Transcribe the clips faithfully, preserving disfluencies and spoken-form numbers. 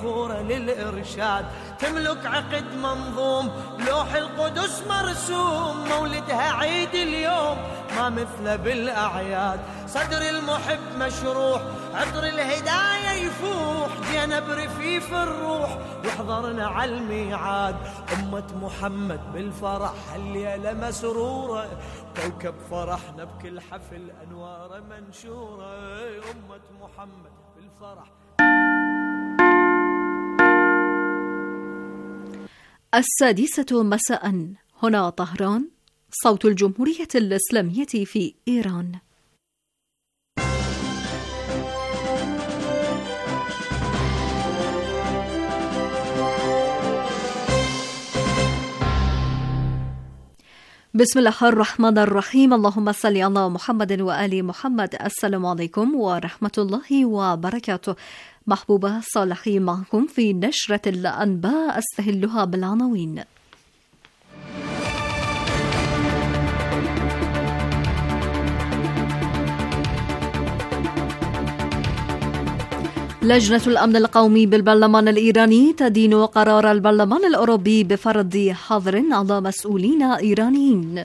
منثورة للإرشاد، تملك عقد منظوم لوح القدس مرسوم، مولدها عيد اليوم ما مثله بالأعياد. صدر المحب مشروح عطر الهداية يفوح، جينا برفيف الروح وحضرنا على الميعاد. أمة محمد بالفرح الليلة مسرورة، كوكب فرحنا بكل حفل أنوار منشورة. أمة محمد بالفرح. السادسة مساء، هنا طهران، صوت الجمهورية الإسلامية في إيران. بسم الله الرحمن الرحيم. اللهم صل على محمد وآل محمد. السلام عليكم ورحمة الله وبركاته. محبوبة صالحي معكم في نشرة الأنباء أستهلها بالعناوين. لجنة الأمن القومي بالبرلمان الإيراني تدين قرار البرلمان الأوروبي بفرض حظر على مسؤولين إيرانيين.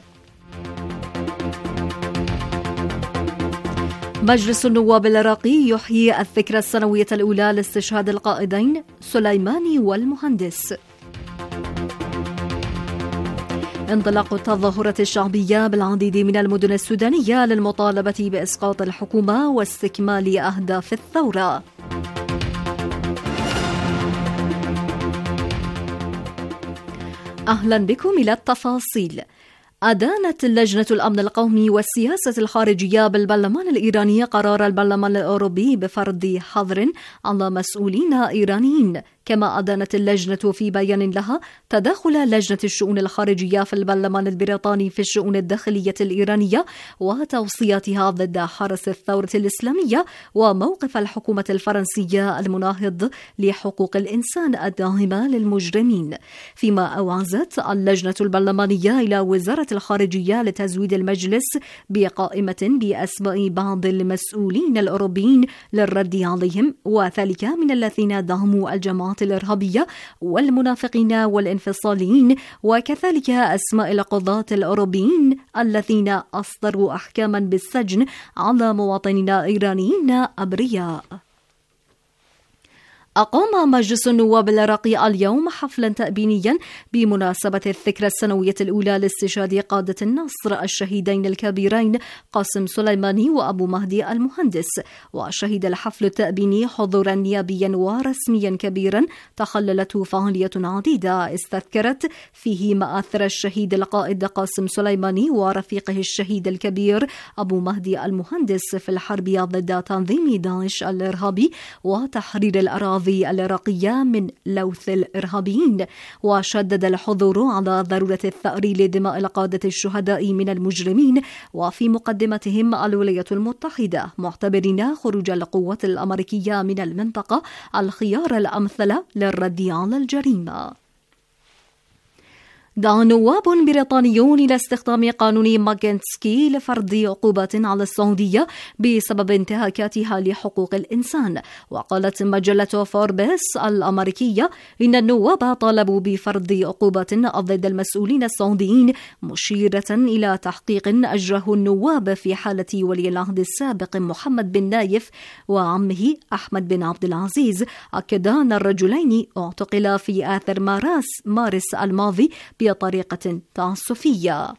مجلس النواب العراقي يحيي الذكرى السنوية الأولى لاستشهاد القائدين سليماني والمهندس. انطلاق التظاهرة الشعبية بالعديد من المدن السودانية للمطالبة بإسقاط الحكومة واستكمال أهداف الثورة. أهلا بكم إلى التفاصيل. أدانت لجنة الأمن القومي والسياسة الخارجية بالبرلمان الإيراني قرار البرلمان الأوروبي بفرض حظر على مسؤولين إيرانيين، كما أدانت اللجنة في بيان لها تدخل لجنة الشؤون الخارجية في البرلمان البريطاني في الشؤون الداخلية الإيرانية وتوصياتها ضد حرس الثورة الإسلامية وموقف الحكومة الفرنسية المناهض لحقوق الإنسان الداعمة للمجرمين. فيما أوعزت اللجنة البرلمانية إلى وزارة الخارجية لتزويد المجلس بقائمة بأسماء بعض المسؤولين الأوروبيين للرد عليهم، وذلك من الذين دعموا الجماعة الإرهابية والمنافقين والانفصاليين، وكذلك أسماء القضاة الأوروبيين الذين أصدروا أحكاما بالسجن على مواطنين إيرانيين أبرياء. أقام مجلس النواب العراقي اليوم حفلا تأبينيا بمناسبة الذكرى السنوية الأولى لاستشهاد قادة النصر الشهيدين الكبيرين قاسم سليماني وأبو مهدي المهندس. وشهد الحفل التأبيني حضورا نيابيا ورسميا كبيرا تخللته فعالية عديدة استذكرت فيه مآثر الشهيد القائد قاسم سليماني ورفيقه الشهيد الكبير أبو مهدي المهندس في الحرب ضد تنظيم داعش الإرهابي وتحرير الأراضي العراقية من لوث الإرهابيين. وشدد الحضور على ضرورة الثأر لدماء القادة الشهداء من المجرمين، وفي مقدمتهم الولايات المتحدة، معتبرين خروج القوات الأمريكية من المنطقة الخيار الأمثل للرد على الجريمة. دعا نواب بريطانيون إلى استخدام قانون ماغنتسكي لفرض عقوبات على السعودية بسبب انتهاكاتها لحقوق الإنسان. وقالت مجلة فوربس الأمريكية إن النواب طالبوا بفرض عقوبات ضد المسؤولين السعوديين، مشيرة إلى تحقيق أجره النواب في حالة ولي العهد السابق محمد بن نايف وعمه أحمد بن عبد العزيز. أكدا أن الرجلين اعتقلا في آخر مارس مارس الماضي بطريقة تعسفية.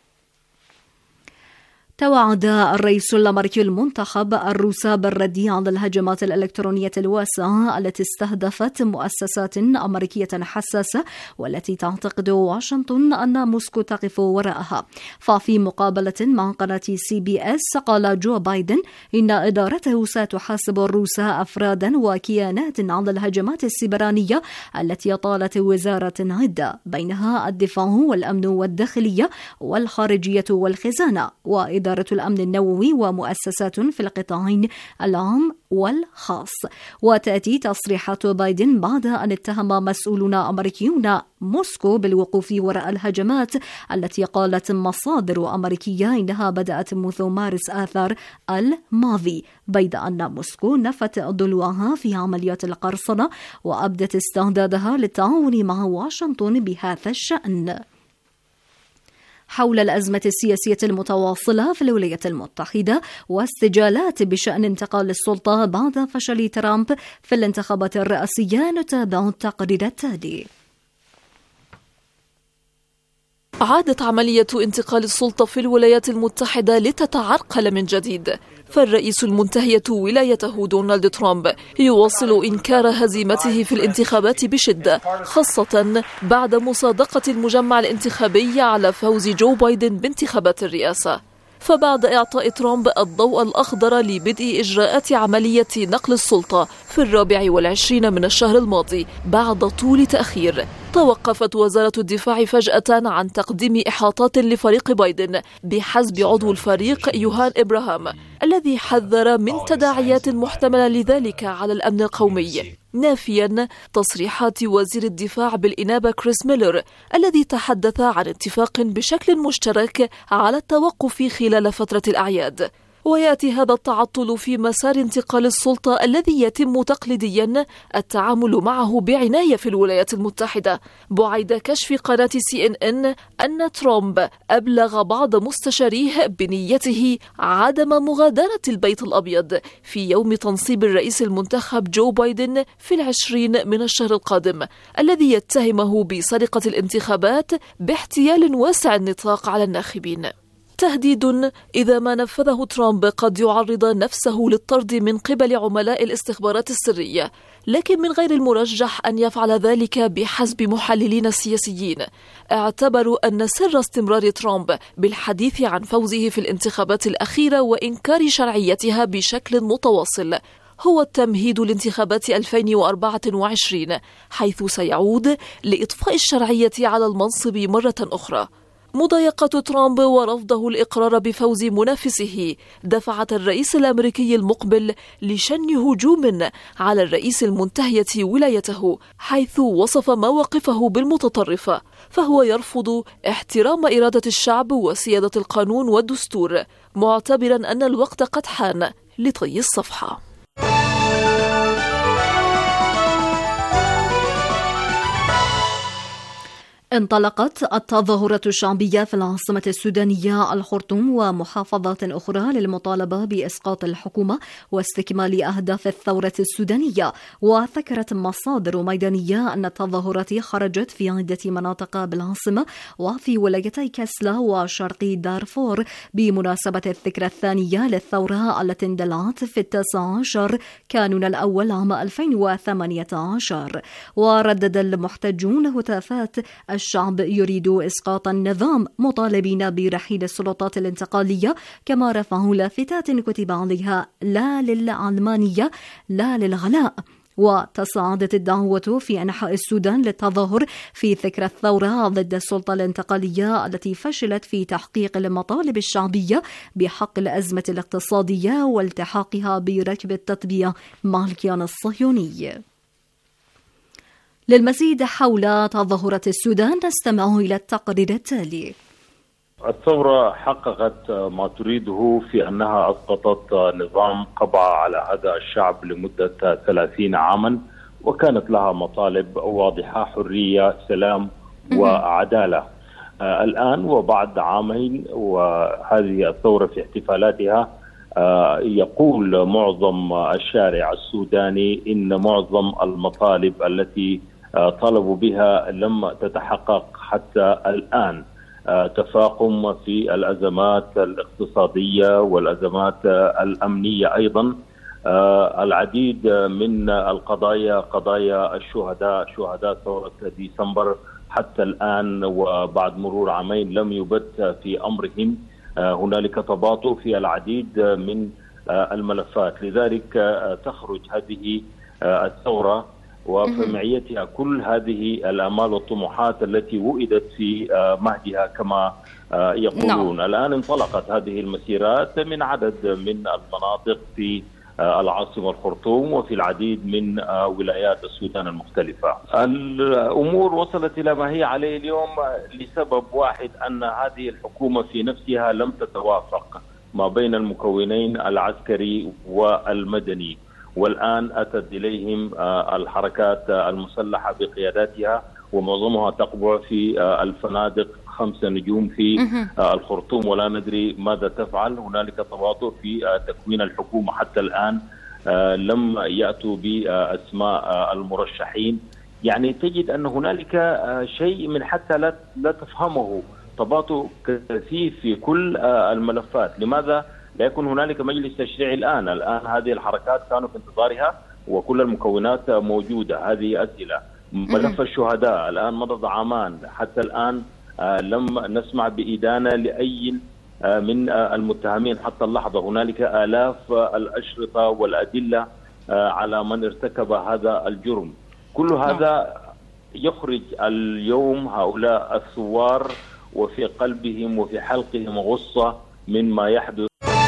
توعد الرئيس الأمريكي المنتخب الروس بالرد على الهجمات الإلكترونية الواسعة التي استهدفت مؤسسات أمريكية حساسة والتي تعتقد واشنطن أن موسكو تقف وراءها. ففي مقابلة مع قناة سي بي اس قال جو بايدن إن إدارته ستحاسب الروس أفرادا وكيانات على الهجمات السيبرانية التي طالت وزارة عدة، بينها الدفاع والأمن والداخلية والخارجية والخزانة وإدارة وإدارة الأمن النووي ومؤسسات في القطاعين العام والخاص. وتأتي تصريحات بايدن بعد أن اتهم مسؤولون أمريكيون موسكو بالوقوف وراء الهجمات التي قالت مصادر أمريكية إنها بدأت منذ مارس آذار الماضي، بيد أن موسكو نفت ضلوعها في عمليات القرصنة وأبدت استعدادها للتعاون مع واشنطن بهذا الشأن. حول الأزمة السياسية المتواصلة في الولايات المتحدة واستجالات بشأن انتقال السلطة بعد فشل ترامب في الانتخابات الرئاسية، نتابع التقرير التالي. عادت عملية انتقال السلطة في الولايات المتحدة لتتعرقل من جديد، فالرئيس المنتهية ولايته دونالد ترامب يواصل إنكار هزيمته في الانتخابات بشدة، خاصة بعد مصادقة المجمع الانتخابي على فوز جو بايدن بانتخابات الرئاسة. فبعد إعطاء ترامب الضوء الأخضر لبدء إجراءات عملية نقل السلطة في الرابع والعشرين من الشهر الماضي بعد طول تأخير، توقفت وزارة الدفاع فجأة عن تقديم إحاطات لفريق بايدن بحسب عضو الفريق يوهان إبراهام، الذي حذر من تداعيات محتملة لذلك على الأمن القومي، نافيا تصريحات وزير الدفاع بالإنابة كريس ميلر الذي تحدث عن اتفاق بشكل مشترك على التوقف خلال فترة الأعياد. ويأتي هذا التعطل في مسار انتقال السلطة الذي يتم تقليديا التعامل معه بعناية في الولايات المتحدة، بعد كشف قناة سي إن إن أن ترامب أبلغ بعض مستشاريه بنيته عدم مغادرة البيت الأبيض في يوم تنصيب الرئيس المنتخب جو بايدن في العشرين من الشهر القادم، الذي يتهمه بسرقة الانتخابات باحتيال واسع النطاق على الناخبين. تهديد إذا ما نفذه ترامب قد يعرض نفسه للطرد من قبل عملاء الاستخبارات السرية، لكن من غير المرجح أن يفعل ذلك بحسب محللين سياسيين. اعتبروا أن سر استمرار ترامب بالحديث عن فوزه في الانتخابات الأخيرة وإنكار شرعيتها بشكل متواصل هو التمهيد لانتخابات ألفين وأربعة وعشرين، حيث سيعود لإطفاء الشرعية على المنصب مرة أخرى. مضايقة ترامب ورفضه الإقرار بفوز منافسه دفعت الرئيس الأمريكي المقبل لشن هجوم على الرئيس المنتهية ولايته، حيث وصف مواقفه بالمتطرفة، فهو يرفض احترام إرادة الشعب وسيادة القانون والدستور، معتبرا أن الوقت قد حان لطي الصفحة. انطلقت التظاهرات الشعبية في العاصمة السودانية الخرطوم ومحافظات أخرى للمطالبة بإسقاط الحكومة واستكمال أهداف الثورة السودانية. وذكرت مصادر ميدانية أن التظاهرات خرجت في عدة مناطق بالعاصمة وفي ولايتي كسلا وشرقي دارفور بمناسبة الذكرى الثانية للثورة التي اندلعت في التاسع عشر كانون الأول عام ألفين وثمانية عشر. وردد المحتجون هتافات الشعب يريد إسقاط النظام، مطالبين برحيل السلطات الانتقالية، كما رفعوا لافتات كتب عليها لا للعلمانية لا للغلاء. وتصاعدت الدعوة في أنحاء السودان للتظاهر في ذكرى الثورة ضد السلطة الانتقالية التي فشلت في تحقيق المطالب الشعبية بحق الأزمة الاقتصادية والتحاقها بركب التطبيع مع الكيان الصهيوني. للمزيد حول تظاهرات السودان نستمع إلى التقرير التالي. الثورة حققت ما تريده في أنها أسقطت نظام قضى على هذا الشعب لمدة ثلاثين عاما، وكانت لها مطالب واضحة: حرية، سلام وعدالة. آه الآن وبعد عامين وهذه الثورة في احتفالاتها آه يقول معظم الشارع السوداني إن معظم المطالب التي آه طلبوا بها لم تتحقق حتى الآن. آه تفاقم في الأزمات الاقتصادية والأزمات آه الأمنية أيضا. آه العديد من القضايا، قضايا الشهداء، شهداء ثورة ديسمبر حتى الآن وبعد مرور عامين لم يبت في أمرهم. آه هنالك تباطؤ في العديد من آه الملفات، لذلك آه تخرج هذه آه الثورة وفي معيتها كل هذه الآمال والطموحات التي وئدت في مهدها كما يقولون. نعم. الآن انطلقت هذه المسيرات من عدد من المناطق في العاصمة الخرطوم وفي العديد من ولايات السودان المختلفة. الأمور وصلت إلى ما هي عليه اليوم لسبب واحد، أن هذه الحكومة في نفسها لم تتوافق ما بين المكونين العسكري والمدني، والآن أتت إليهم الحركات المسلحة بقياداتها ومعظمها تقبع في الفنادق خمسة نجوم في الخرطوم، ولا ندري ماذا تفعل. هنالك تباطؤ في تكوين الحكومة حتى الآن، لم يأتوا بأسماء المرشحين. يعني تجد أن هنالك شيء من حتى لا لا تفهمه، تباطؤ كثير في كل الملفات. لماذا لا يكون هنالك مجلس تشريعي الآن؟ الآن هذه الحركات كانوا في انتظارها وكل المكونات موجودة. هذه أسئلة. ملف الشهداء الآن مضى عامان، حتى الآن لم نسمع بإدانة لأي من المتهمين حتى اللحظة. هنالك آلاف الأشرطة والأدلة على من ارتكب هذا الجرم. كل هذا يخرج اليوم هؤلاء الثوار وفي قلبهم وفي حلقهم غصة من ما يحدث.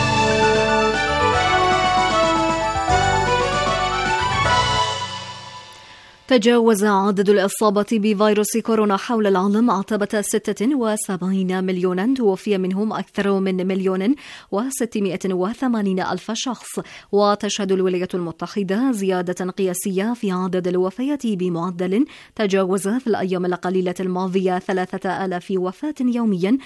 تجاوز عدد الإصابة بفيروس كورونا حول العالم عتبة ستة وسبعين مليونا، توفي منهم أكثر من مليون وستمائة وثمانين ألف شخص. وتشهد الولايات المتحدة زيادة قياسية في عدد الوفيات بمعدل تجاوز في الأيام القليلة الماضية ثلاثة آلاف وفاة يوميا،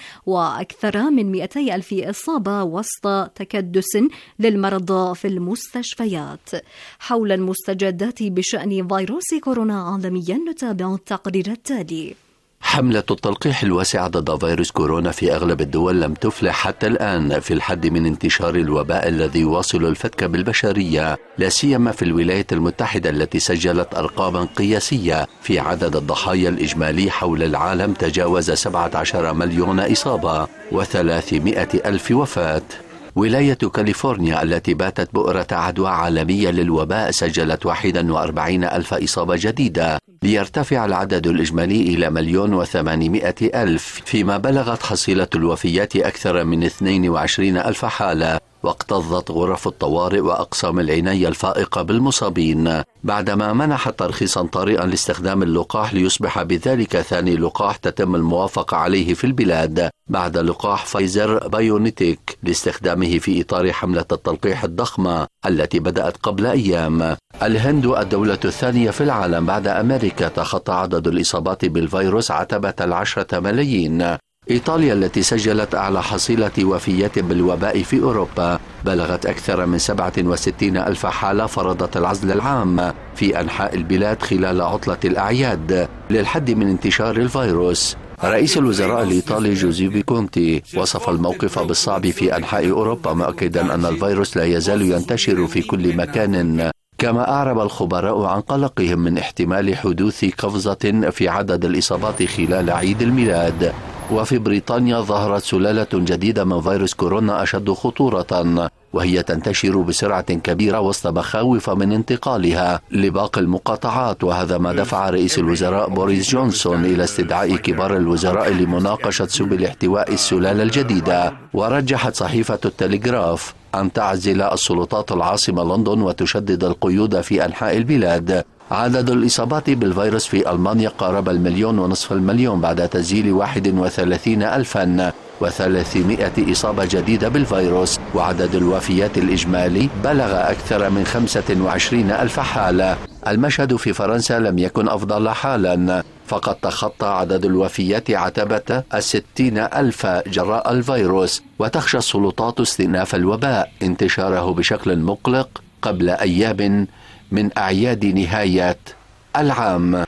وأكثر من مئتي ألف إصابة وسط تكدس للمرضى في المستشفيات. حول المستجدات بشأن فيروس كورونا عالميا نتابع التقرير التالي. حملة التلقيح الواسعة ضد فيروس كورونا في أغلب الدول لم تفلح حتى الآن في الحد من انتشار الوباء الذي يواصل الفتك بالبشرية، لا سيما في الولايات المتحدة التي سجلت أرقاما قياسية في عدد الضحايا الإجمالي حول العالم تجاوز سبعة عشر مليون إصابة وثلاثمائة ألف وفاة. ولاية كاليفورنيا التي باتت بؤرة عدوى عالمية للوباء سجلت واحد وأربعين ألف إصابة جديدة، ليرتفع العدد الإجمالي إلى مليون وثمانمائة ألف، فيما بلغت حصيلة الوفيات أكثر من اثنين وعشرين ألف حالة. واكتظت غرف الطوارئ وأقسام العناية الفائقة بالمصابين بعدما منحت ترخيصا طارئا لاستخدام اللقاح، ليصبح بذلك ثاني لقاح تتم الموافقة عليه في البلاد بعد لقاح فايزر بايونيتيك لاستخدامه في إطار حملة التلقيح الضخمة التي بدأت قبل أيام. الهند الدولة الثانية في العالم بعد أمريكا تخطى عدد الإصابات بالفيروس عتبة العشرة ملايين. إيطاليا التي سجلت أعلى حصيلة وفيات بالوباء في أوروبا بلغت أكثر من سبعة وستين ألف حالة، فرضت العزل العام في أنحاء البلاد خلال عطلة الأعياد للحد من انتشار الفيروس. رئيس الوزراء الإيطالي جوزيبي كونتي وصف الموقف بالصعب في أنحاء أوروبا، مؤكدا أن الفيروس لا يزال ينتشر في كل مكان. كما أعرب الخبراء عن قلقهم من احتمال حدوث قفزة في عدد الإصابات خلال عيد الميلاد. وفي بريطانيا ظهرت سلالة جديدة من فيروس كورونا أشد خطورة، وهي تنتشر بسرعة كبيرة وسط مخاوف من انتقالها لباقي المقاطعات، وهذا ما دفع رئيس الوزراء بوريس جونسون إلى استدعاء كبار الوزراء لمناقشة سبل احتواء السلالة الجديدة. ورجحت صحيفة التلغراف أن تعزل السلطات العاصمة لندن وتشدد القيود في أنحاء البلاد. عدد الإصابات بالفيروس في ألمانيا قارب المليون ونصف المليون بعد تسجيل واحد وثلاثين ألفا وثلاثمائة إصابة جديدة بالفيروس، وعدد الوفيات الإجمالي بلغ أكثر من خمسة وعشرين ألف حالة. المشهد في فرنسا لم يكن أفضل حالا، فقد تخطى عدد الوفيات عتبة الستين ألف جراء الفيروس، وتخشى السلطات استئناف الوباء انتشاره بشكل مقلق قبل أيام من أعياد نهاية العام.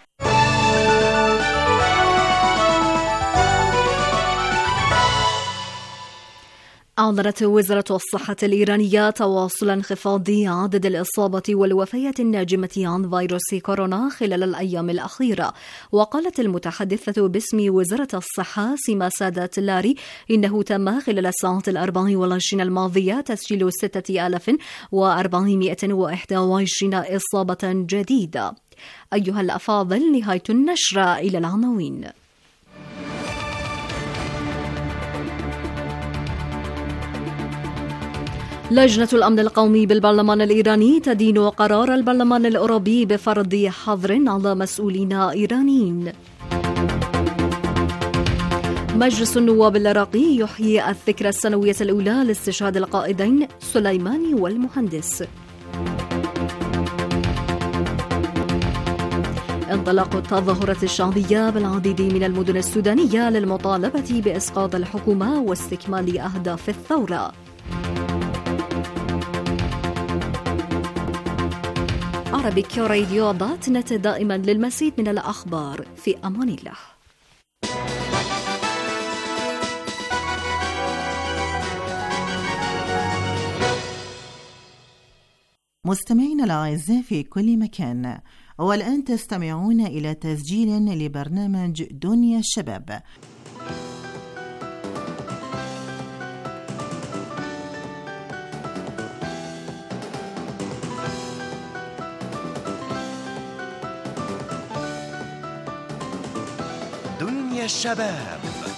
أعلنت وزارة الصحة الإيرانية تواصل انخفاض عدد الإصابة والوفيات الناجمة عن فيروس كورونا خلال الأيام الأخيرة. وقالت المتحدثة باسم وزارة الصحة سيما سادات لاري إنه تم خلال الساعات الأربع والعشرين الماضية تسجيل ستة آلاف وأربعمائة وواحد وعشرين إصابة جديدة. أيها الأفاضل، نهاية النشرة. إلى العناوين. لجنة الأمن القومي بالبرلمان الإيراني تدين قرار البرلمان الأوروبي بفرض حظر على مسؤولين إيرانيين. مجلس النواب العراقي يحيي الذكرى السنوية الأولى لاستشهاد القائدين سليماني والمهندس. انطلاق التظاهرات الشعبية بالعديد من المدن السودانية للمطالبة بإسقاط الحكومة واستكمال أهداف الثورة. عربيك راديو دوت نت، دائما للمزيد من الأخبار. في أمان الله. مستمعينا الأعزاء في كل مكان، والآن تستمعون إلى تسجيل لبرنامج دنيا الشباب. دنيا الشباب.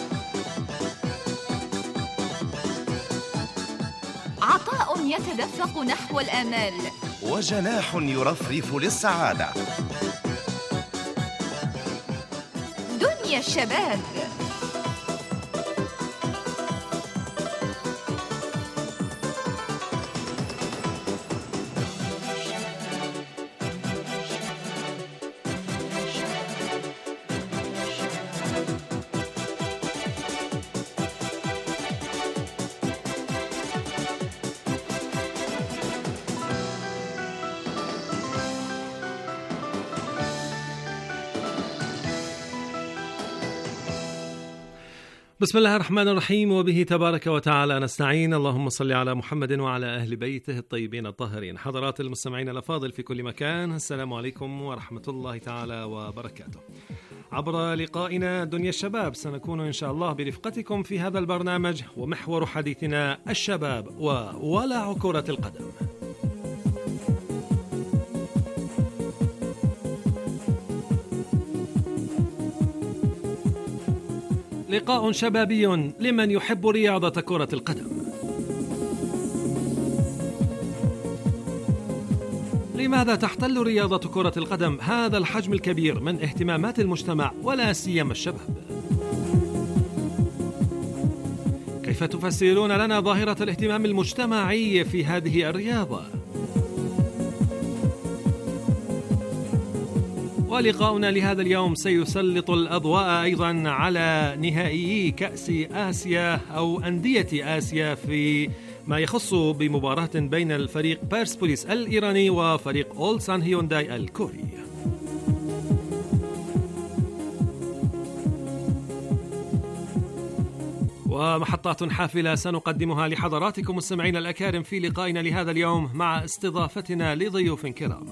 عطاء يتدفق نحو الآمال، وجناح يرفرف للسعادة. دنيا الشباب. بسم الله الرحمن الرحيم، وبه تبارك وتعالى نستعين. اللهم صل على محمد وعلى أهل بيته الطيبين الطاهرين. حضرات المستمعين الأفاضل في كل مكان، السلام عليكم ورحمة الله تعالى وبركاته. عبر لقائنا دنيا الشباب سنكون إن شاء الله برفقتكم في هذا البرنامج، ومحور حديثنا الشباب وولع كرة القدم. لقاء شبابي لمن يحب رياضة كرة القدم. لماذا تحتل رياضة كرة القدم هذا الحجم الكبير من اهتمامات المجتمع ولا سيما الشباب؟ كيف تفسرون لنا ظاهرة الاهتمام المجتمعي في هذه الرياضة؟ ولقاؤنا لهذا اليوم سيسلط الأضواء أيضا على نهائي كأس آسيا أو أندية آسيا في ما يخص بمباراة بين الفريق بيرسبوليس الإيراني وفريق أولسان هيونداي الكوري. ومحطات حافلة سنقدمها لحضراتكم مستمعين الأكارم في لقائنا لهذا اليوم مع استضافتنا لضيوف كرام.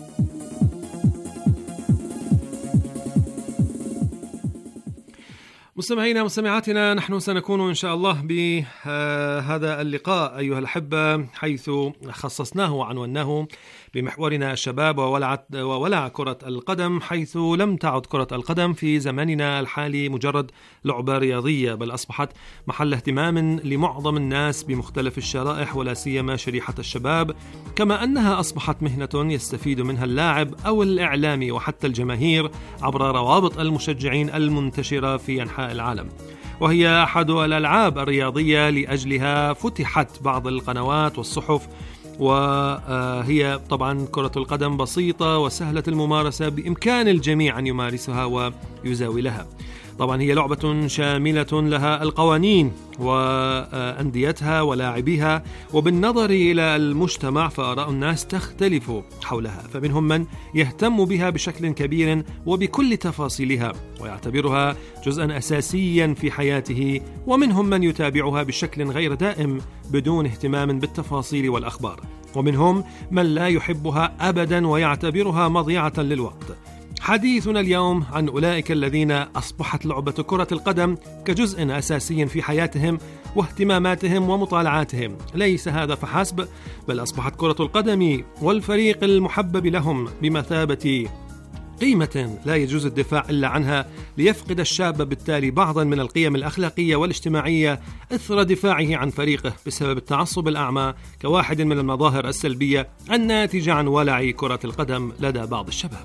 مستمعينا ومستمعاتنا، نحن سنكون إن شاء الله بهذا اللقاء أيها الأحبة، حيث خصصناه وعنوناه بمحورنا الشباب وولع كرة القدم، حيث لم تعد كرة القدم في زماننا الحالي مجرد لعبة رياضية، بل أصبحت محل اهتمام لمعظم الناس بمختلف الشرائح ولا سيما شريحة الشباب، كما أنها أصبحت مهنة يستفيد منها اللاعب أو الإعلامي وحتى الجماهير عبر روابط المشجعين المنتشرة في أنحاء العالم. وهي أحد الألعاب الرياضية لأجلها فتحت بعض القنوات والصحف، وهي طبعا كرة القدم بسيطة وسهلة الممارسة، بإمكان الجميع أن يمارسها ويزاولها. طبعا هي لعبة شاملة لها القوانين وأنديتها ولاعبيها، وبالنظر إلى المجتمع فآراء الناس تختلف حولها، فمنهم من يهتم بها بشكل كبير وبكل تفاصيلها ويعتبرها جزءا أساسيا في حياته، ومنهم من يتابعها بشكل غير دائم بدون اهتمام بالتفاصيل والأخبار، ومنهم من لا يحبها أبدا ويعتبرها مضيعة للوقت. حديثنا اليوم عن أولئك الذين أصبحت لعبة كرة القدم كجزء أساسي في حياتهم واهتماماتهم ومطالعاتهم. ليس هذا فحسب، بل أصبحت كرة القدم والفريق المحبب لهم بمثابة قيمة لا يجوز الدفاع إلا عنها، ليفقد الشاب بالتالي بعضا من القيم الأخلاقية والاجتماعية إثر دفاعه عن فريقه بسبب التعصب الأعمى كواحد من المظاهر السلبية الناتجة عن ولع كرة القدم لدى بعض الشباب.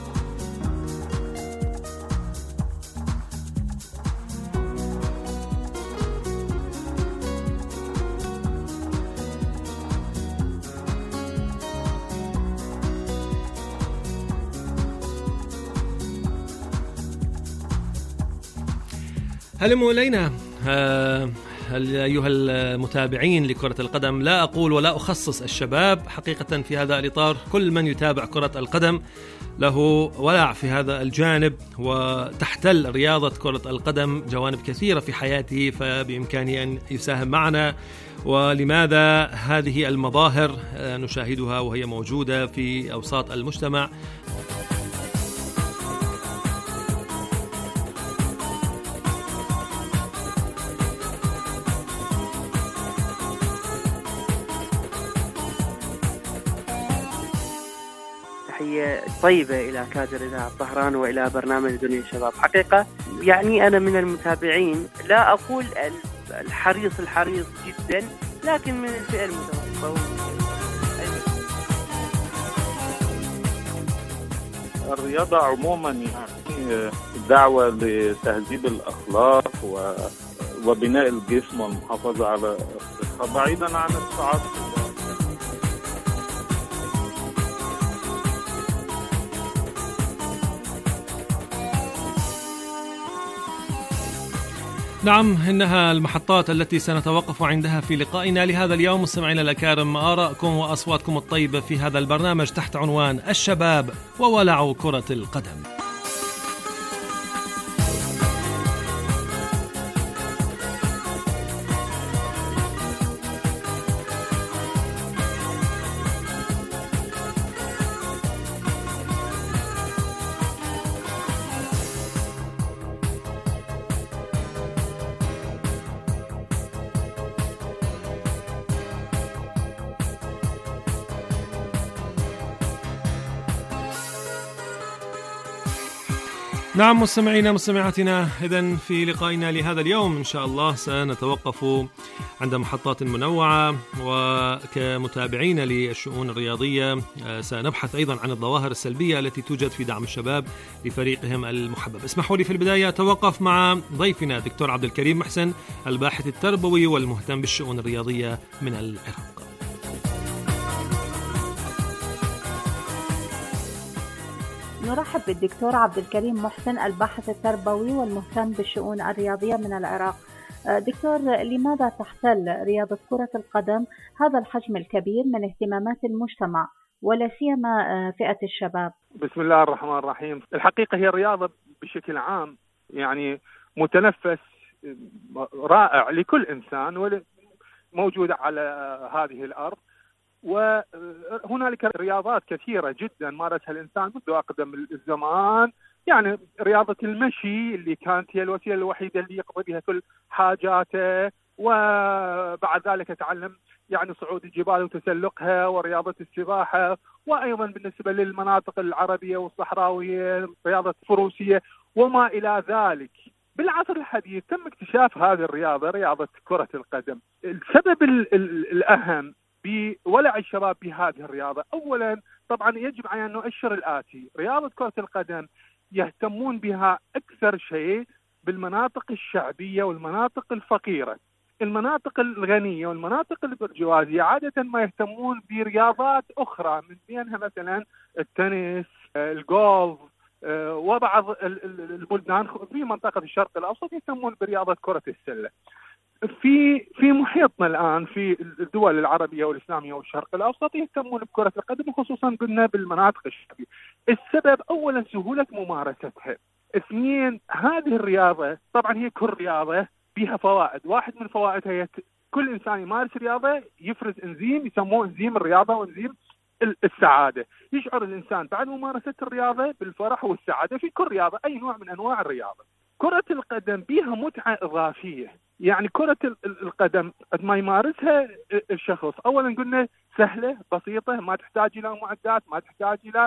هلموا إلينا آه أيها المتابعين لكرة القدم. لا أقول ولا أخصص الشباب حقيقة في هذا الإطار، كل من يتابع كرة القدم له ولع في هذا الجانب، وتحتل رياضة كرة القدم جوانب كثيرة في حياته، فبإمكانه أن يساهم معنا. ولماذا هذه المظاهر نشاهدها وهي موجودة في أوساط المجتمع؟ تحية طيبة إلى كادر إذاعة الطهران وإلى برنامج دنيا الشباب. حقيقة يعني أنا من المتابعين، لا أقول الحريص الحريص جدا، لكن من الفئة المتوسطة. الرياضة عموما يعني دعوة لتهذيب الأخلاق وبناء الجسم والمحافظة على الصحة بعيدا عن التعصب. نعم، إنها المحطات التي سنتوقف عندها في لقائنا لهذا اليوم. مستمعينا الأكارم، آراءكم وأصواتكم الطيبة في هذا البرنامج تحت عنوان الشباب وولع كرة القدم. نعم مستمعينا مستمعاتنا، إذن في لقائنا لهذا اليوم إن شاء الله سنتوقف عند محطات منوعة، وكمتابعين للشؤون الرياضية سنبحث أيضا عن الظواهر السلبية التي توجد في دعم الشباب لفريقهم المحبب. اسمحوا لي في البداية أتوقف مع ضيفنا دكتور عبد الكريم محسن، الباحث التربوي والمهتم بالشؤون الرياضية من العراق. نرحب بالدكتور عبد الكريم محسن، الباحث التربوي والمهتم بالشؤون الرياضية من العراق. دكتور، لماذا تحتل رياضة كرة القدم هذا الحجم الكبير من اهتمامات المجتمع ولا سيما فئة الشباب؟ بسم الله الرحمن الرحيم. الحقيقة هي الرياضة بشكل عام يعني متنفس رائع لكل إنسان موجود على هذه الأرض، وهنالك رياضات كثيرة جدا مارسها الإنسان منذ أقدم الزمان. يعني رياضة المشي اللي كانت هي الوسيلة الوحيدة اللي يقضي بها كل حاجاته، وبعد ذلك تعلم يعني صعود الجبال وتسلقها، ورياضة السباحة، وأيضا بالنسبة للمناطق العربية والصحراوية رياضة الفروسية وما إلى ذلك. بالعصر الحديث تم اكتشاف هذه الرياضة، رياضة كرة القدم. السبب الأهم بولع الشباب بهذه الرياضة، أولا طبعا يجب علينا أن نؤشر الآتي: رياضة كرة القدم يهتمون بها أكثر شيء بالمناطق الشعبية والمناطق الفقيرة. المناطق الغنية والمناطق البرجوازية عادة ما يهتمون برياضات أخرى، من بينها مثلا التنس، الجولف، وبعض البلدان في منطقة الشرق الأوسط يهتمون برياضة كرة السلة. في في محيطنا الآن في الدول العربية والإسلامية والشرق الأوسط يهتمون بكرة القدم، خصوصا قلنا بالمناطق الشعبية. السبب أولا سهولة ممارستها، اثنين هذه الرياضة طبعا هي كل رياضة بها فوائد. واحد من فوائدها هي كل إنسان يمارس رياضة يفرز إنزيم يسموه إنزيم الرياضة وإنزيم السعادة. يشعر الإنسان بعد ممارسة الرياضة بالفرح والسعادة في كل رياضة، أي نوع من أنواع الرياضة. كرة القدم بها متعة إضافية، يعني كرة القدم قد ما يمارسها الشخص أولا قلنا سهلة بسيطة، ما تحتاج إلى معدات، ما تحتاج إلى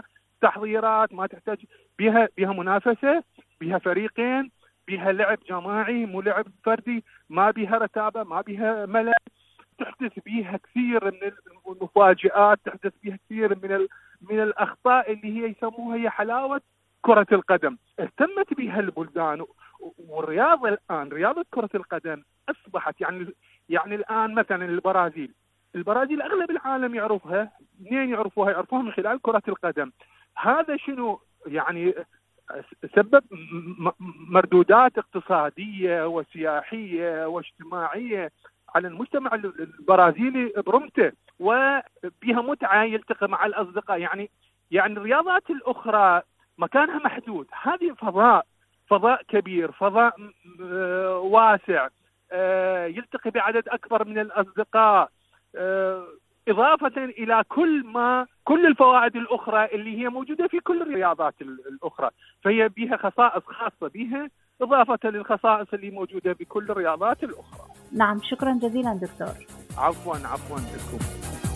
تحضيرات، ما تحتاج بها بها منافسة، بها فريقين، بها لعب جماعي مو لعب فردي، ما بها رتابة، ما بها ملل، تحدث بها كثير من المفاجآت، تحدث بها كثير من ال... من الأخطاء اللي هي يسموها هي حلاوة كرة القدم. اهتمت بها البلدان، والرياضة الآن رياضة كرة القدم أصبحت يعني يعني الآن مثلا البرازيل البرازيل أغلب العالم يعرفها، منين يعرفوها؟ يعرفوها من خلال كرة القدم. هذا شنو يعني سبب مردودات اقتصادية وسياحية واجتماعية على المجتمع البرازيلي برمته، وبها متعة، يلتقي مع الأصدقاء. يعني يعني الرياضات الأخرى مكانها محدود، هذه فضاء فضاء كبير، فضاء واسع، يلتقي بعدد أكبر من الأصدقاء، إضافة إلى كل ما كل الفوائد الأخرى اللي هي موجودة في كل الرياضات الأخرى، فهي بها خصائص خاصة بها إضافة للخصائص اللي موجودة بكل الرياضات الأخرى. نعم، شكرا جزيلا دكتور. عفوا عفوا لكم.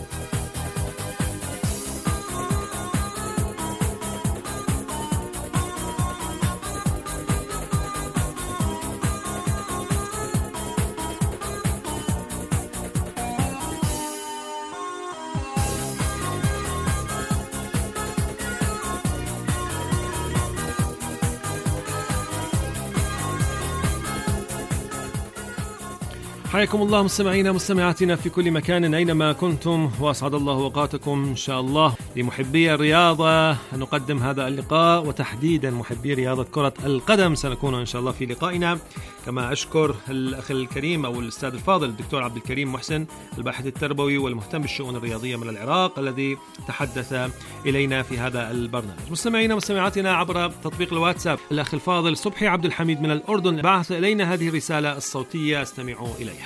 حياكم الله مستمعينا مستمعاتنا في كل مكان أينما كنتم، وأسعد الله أوقاتكم إن شاء الله. لمحبي الرياضة نقدم هذا اللقاء، وتحديدا محبي رياضة كرة القدم سنكون إن شاء الله في لقائنا. كما أشكر الأخ الكريم أو الأستاذ الفاضل الدكتور عبد الكريم محسن، الباحث التربوي والمهتم بالشؤون الرياضية من العراق، الذي تحدث إلينا في هذا البرنامج. مستمعينا مستمعاتنا عبر تطبيق الواتساب، الأخ الفاضل صبحي عبد الحميد من الأردن بعث إلينا هذه الرسالة الصوتية، استمعوا إليها.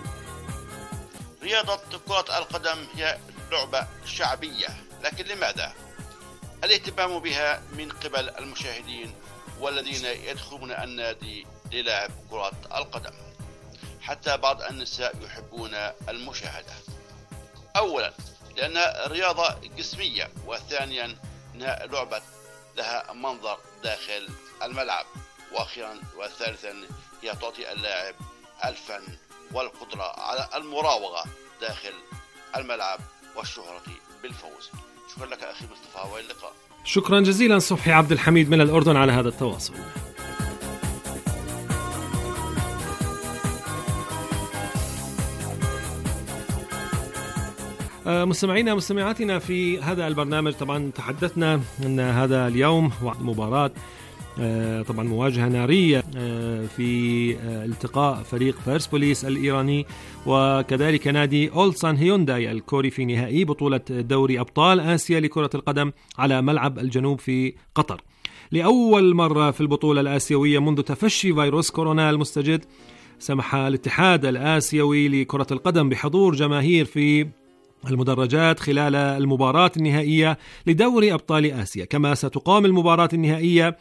رياضة كرة القدم هي لعبة شعبية، لكن لماذا الاهتمام بها من قبل المشاهدين والذين يدخلون النادي للعب كرة القدم؟ حتى بعض النساء يحبون المشاهدة. أولا لأن رياضة جسمية، وثانيا أنها لعبة لها منظر داخل الملعب، وأخيرا وثالثا هي تعطي اللاعب الفن والقدرة على المراوغة داخل الملعب والشهرة بالفوز. شكرا لك أخي مصطفى، وإلى اللقاء. شكرا جزيلا صبحي عبد الحميد من الأردن على هذا التواصل. مستمعينا مستمعاتنا في هذا البرنامج، طبعا تحدثنا أن هذا اليوم مباراة طبعا مواجهة نارية في التقاء فريق بيرسبوليس الإيراني وكذلك نادي أولسان هيونداي الكوري في نهائي بطولة دوري أبطال آسيا لكرة القدم على ملعب الجنوب في قطر. لأول مرة في البطولة الآسيوية منذ تفشي فيروس كورونا المستجد سمح الاتحاد الآسيوي لكرة القدم بحضور جماهير في المدرجات خلال المباراة النهائية لدوري أبطال آسيا. كما ستقام المباراة النهائية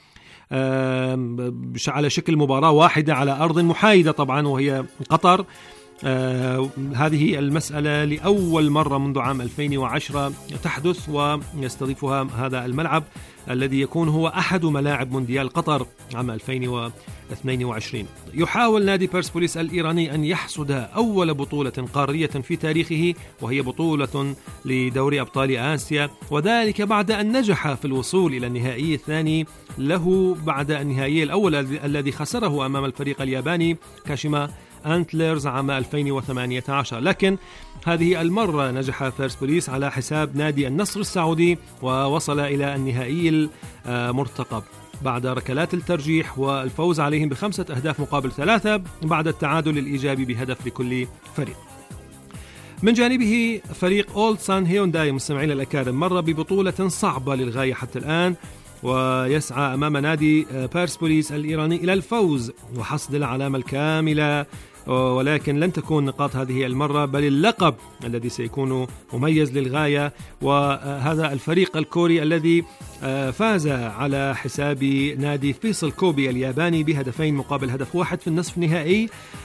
على شكل مباراة واحدة على أرض محايدة طبعا، وهي قطر. آه هذه المسألة لأول مرة منذ عام ألفين وعشرة تحدث، ويستضيفها هذا الملعب الذي يكون هو أحد ملاعب مونديال قطر عام ألفين واثنين وعشرين. يحاول نادي بيرسبوليس الإيراني أن يحصد أول بطولة قارية في تاريخه، وهي بطولة لدوري أبطال آسيا، وذلك بعد أن نجح في الوصول إلى النهائي الثاني له بعد النهائي الأول الذي خسره أمام الفريق الياباني كاشيما أنتلرز عام ألفين وثمانية عشر. لكن هذه المرة نجح بيرسبوليس على حساب نادي النصر السعودي ووصل إلى النهائي المرتقب بعد ركلات الترجيح والفوز عليهم بخمسة أهداف مقابل ثلاثة بعد التعادل الإيجابي بهدف لكل فريق. من جانبه فريق أولسان هيونداي مستمعين الأكارم مر ببطولة صعبة للغاية حتى الآن، ويسعى أمام نادي بيرسبوليس الإيراني إلى الفوز وحصد العلامة الكاملة، ولكن لن تكون نقاط هذه المرة بل اللقب الذي سيكون مميز للغاية. وهذا الفريق الكوري الذي فاز على حساب نادي فيصل كوبي الياباني بهدفين مقابل هدف واحد في النصف النهائي،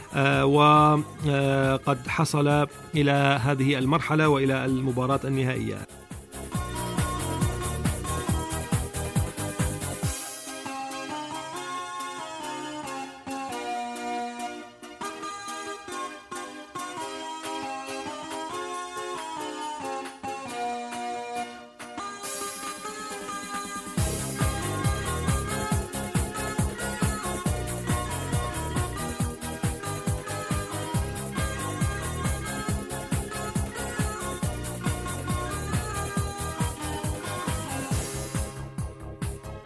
وقد حصل إلى هذه المرحلة وإلى المباراة النهائية.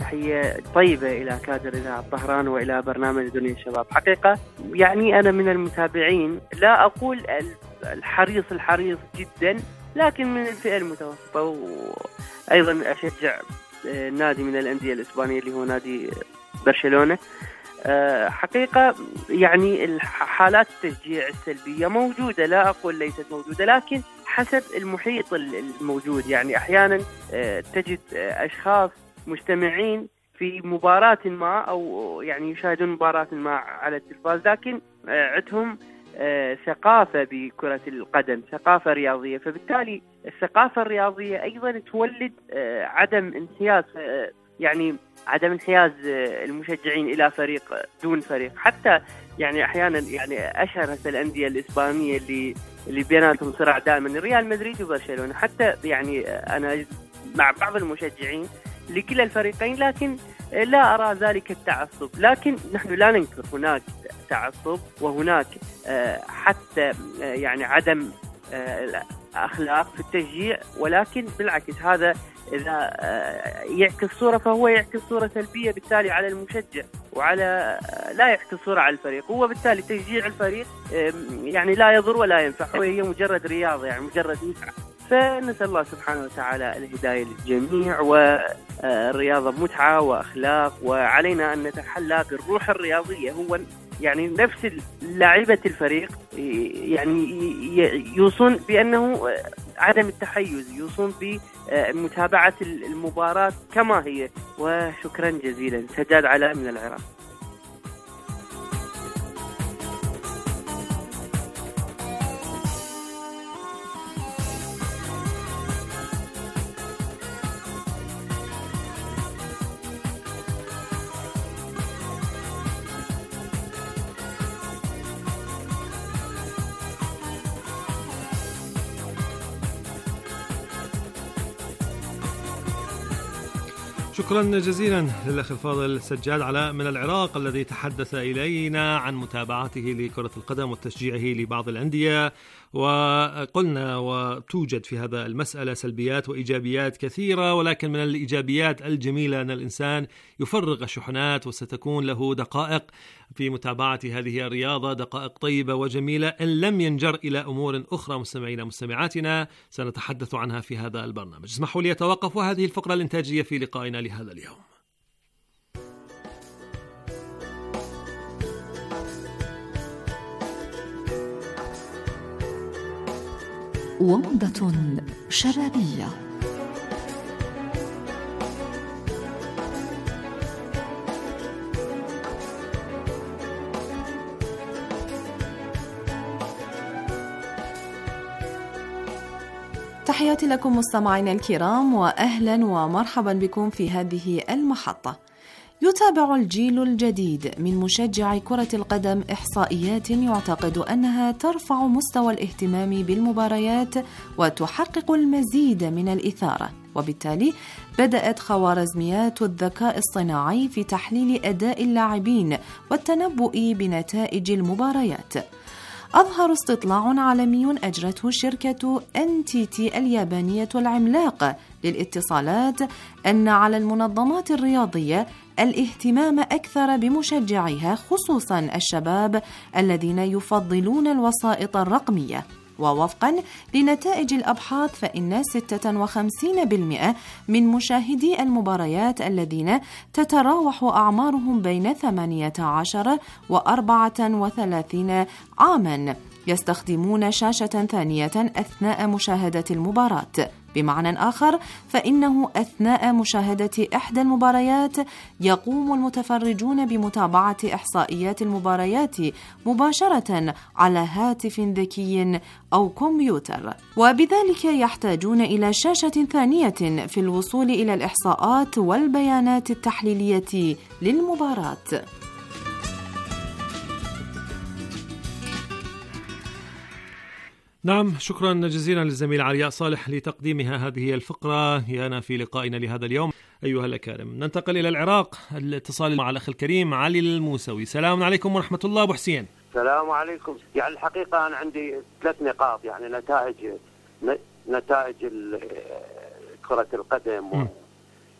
تحية طيبة إلى كادر إذاعة الطهران وإلى برنامج دنيا الشباب. حقيقة يعني أنا من المتابعين، لا أقول الحريص الحريص جدا، لكن من الفئة المتوسطة، وأيضا أشجع نادي من الأندية الإسبانية اللي هو نادي برشلونة. حقيقة يعني حالات التشجيع السلبية موجودة، لا أقول ليست موجودة، لكن حسب المحيط الموجود. يعني أحيانا تجد أشخاص مجتمعين في مباراة ما، أو يعني يشاهدون مباراة ما على التلفاز، لكن عندهم ثقافة بكرة القدم، ثقافة رياضية، فبالتالي الثقافة الرياضية أيضا تولد عدم انحياز، يعني عدم انحياز المشجعين إلى فريق دون فريق. حتى يعني أحيانا يعني أشهر الأندية الإسبانية اللي اللي بيناتهم صراع دائما ريال مدريد وبرشلونة، حتى يعني أنا مع بعض المشجعين لكلا الفريقين، لكن لا أرى ذلك التعصب. لكن نحن لا ننكر هناك تعصب وهناك حتى يعني عدم أخلاق في التشجيع، ولكن بالعكس هذا إذا يعكس صورة فهو يعكس صورة سلبية بالتالي على المشجع، وعلى لا يعكس صورة على الفريق. هو بالتالي تشجيع الفريق يعني لا يضر ولا ينفع، وهي مجرد رياضة، يعني مجرد متعة. فنسأل الله سبحانه وتعالى الهداية للجميع، والرياضة متعة وأخلاق، وعلينا أن نتحلى بالروح الرياضية. هو يعني نفس لاعيبة الفريق يعني يوصون بأنه عدم التحيز، يوصون بمتابعة المباراة كما هي. وشكرا جزيلا. سجاد علاء من العراق. شكرا جزيلا للأخ الفاضل سجاد علاء من العراق، الذي تحدث إلينا عن متابعته لكرة القدم وتشجيعه لبعض الأندية. وقلنا وتوجد في هذا المسألة سلبيات وإيجابيات كثيرة، ولكن من الإيجابيات الجميلة أن الإنسان يفرغ الشحنات، وستكون له دقائق في متابعة هذه الرياضة، دقائق طيبة وجميلة. إن لم ينجر إلى أمور أخرى مستمعينا مستمعاتنا سنتحدث عنها في هذا البرنامج. اسمحوا لي أتوقف هذه الفقرة الإنتاجية في لقائنا لهذا اليوم. ومضة شبابية. تحياتي لكم مستمعينا الكرام، وأهلا ومرحبا بكم في هذه المحطة. يتابع الجيل الجديد من مشجعي كرة القدم إحصائيات يعتقد أنها ترفع مستوى الاهتمام بالمباريات وتحقق المزيد من الإثارة، وبالتالي بدأت خوارزميات الذكاء الصناعي في تحليل أداء اللاعبين والتنبؤ بنتائج المباريات. أظهر استطلاع عالمي أجرته شركة إن تي تي اليابانية العملاقة للاتصالات أن على المنظمات الرياضية الاهتمام أكثر بمشجعيها، خصوصاً الشباب الذين يفضلون الوسائط الرقمية. ووفقاً لنتائج الأبحاث فإن ستة وخمسين بالمئة من مشاهدي المباريات الذين تتراوح أعمارهم بين ثمانية عشر وأربعة وثلاثين عاماً يستخدمون شاشة ثانية أثناء مشاهدة المباراة. بمعنى آخر فإنه أثناء مشاهدة إحدى المباريات يقوم المتفرجون بمتابعة إحصائيات المباريات مباشرة على هاتف ذكي أو كمبيوتر، وبذلك يحتاجون إلى شاشة ثانية في الوصول إلى الإحصاءات والبيانات التحليلية للمباراة. نعم، شكرا جزيلا للزميل علياء صالح لتقديمها هذه الفقرة يانا في لقائنا لهذا اليوم. أيها الأكارم، ننتقل إلى العراق، الاتصال مع الأخ الكريم علي الموسوي. سلام عليكم ورحمة الله أبو حسين. السلام عليكم. يعني الحقيقة أنا عندي ثلاث نقاط، يعني نتائج نتائج كرة القدم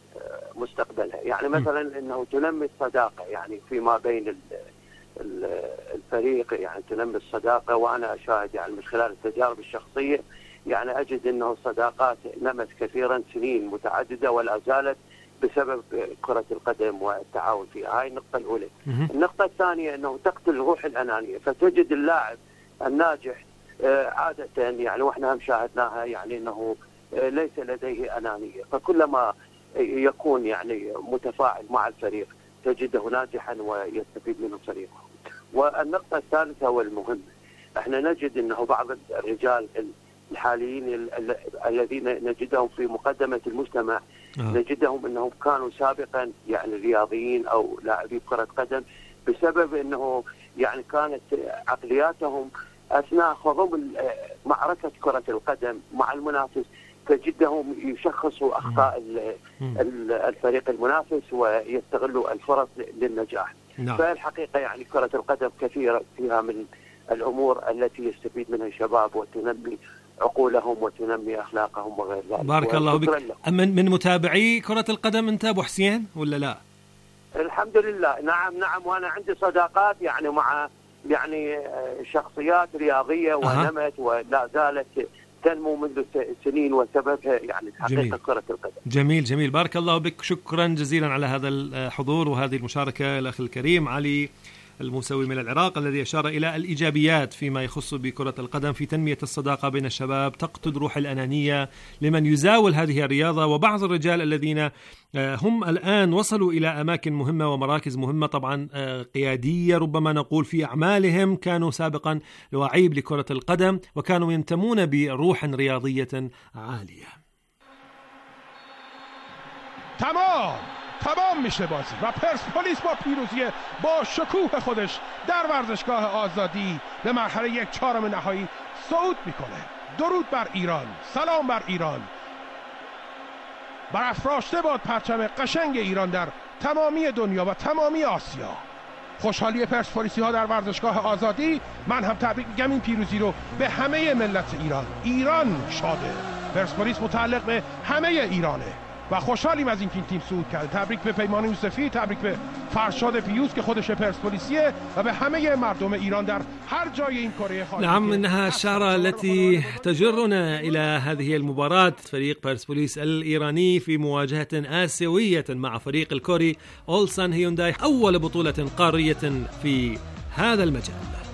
مستقبلها. يعني مثلا انه تنمي الصداقه يعني فيما بين الفريق، يعني تنمي الصداقه، وانا اشاهد يعني من خلال التجارب الشخصيه يعني اجد انه الصداقات نمت كثيرا سنين متعدده ولا زالت بسبب كرة القدم والتعاون فيها. هاي النقطة الأولى. النقطة الثانية أنه تقتل روح الأنانية، فتجد اللاعب الناجح عادة يعني وإحنا هم شاهدناها يعني أنه ليس لديه أنانية، فكلما يكون يعني متفاعل مع الفريق تجده ناجحا ويستفيد منه فريقه. والنقطة الثالثة والمهمة، احنا نجد أنه بعض الرجال الحاليين الذين نجدهم في مقدمة المجتمع آه. نجدهم أنهم كانوا سابقا يعني رياضيين أو لاعبي كرة قدم، بسبب أنه يعني كانت عقلياتهم أثناء خضم معركة كرة القدم مع المنافس تجدهم يشخصوا أخطاء الفريق المنافس ويستغلوا الفرص للنجاح. نعم. فالحقيقة يعني كرة القدم كثيرة فيها من الأمور التي يستفيد منها الشباب وتنمي عقولهم وتنمي أخلاقهم وغير ذلك. بارك الله بك. من من متابعي كرة القدم أنت أبو حسين ولا لا؟ الحمد لله نعم نعم، وأنا عندي صداقات يعني مع يعني شخصيات رياضية ونمت أه. ولا زالت تنمو منذ سنين وسببها يعني حقيقة كرة القدم. جميل جميل، بارك الله بك، شكرا جزيلا على هذا الحضور وهذه المشاركة الأخ الكريم علي الموسوي من العراق، الذي أشار إلى الإيجابيات فيما يخص بكرة القدم في تنمية الصداقة بين الشباب، تقتض روح الأنانية لمن يزاول هذه الرياضة، وبعض الرجال الذين هم الآن وصلوا إلى أماكن مهمة ومراكز مهمة طبعا قيادية ربما نقول في أعمالهم، كانوا سابقا لعيب لكرة القدم وكانوا ينتمون بروح رياضية عالية. تمام تمام میشه بازی و پرسپولیس با پیروزی با شکوه خودش در ورزشگاه آزادی به مرحله یک چهارم نهایی صعود میکنه. درود بر ایران، سلام بر ایران، برافراشته باد پرچم قشنگ ایران در تمامی دنیا و تمامی آسیا. خوشحالی پرسپولیسی ها در ورزشگاه آزادی. من هم تبریک میگم این پیروزی رو به همه ملت ایران. ایران شاده، پرسپولیس متعلق به همه ایرانه و خوشحالیم از اینکه این تیم صعود کرده. تبریک به پیمان یوسفی، تبریک به فرشاد پیوز که خودش پرسپولیسیه و به همه مردم ایران در هر جای این کره خاکی. نعم، إنها الشارة التي تجرنا إلى هذه المباراة، فريق بيرسبوليس الإيراني في مواجهة آسيوية مع فريق الكوري أولسان هيونداي، أول بطولة قارية في هذا المجال.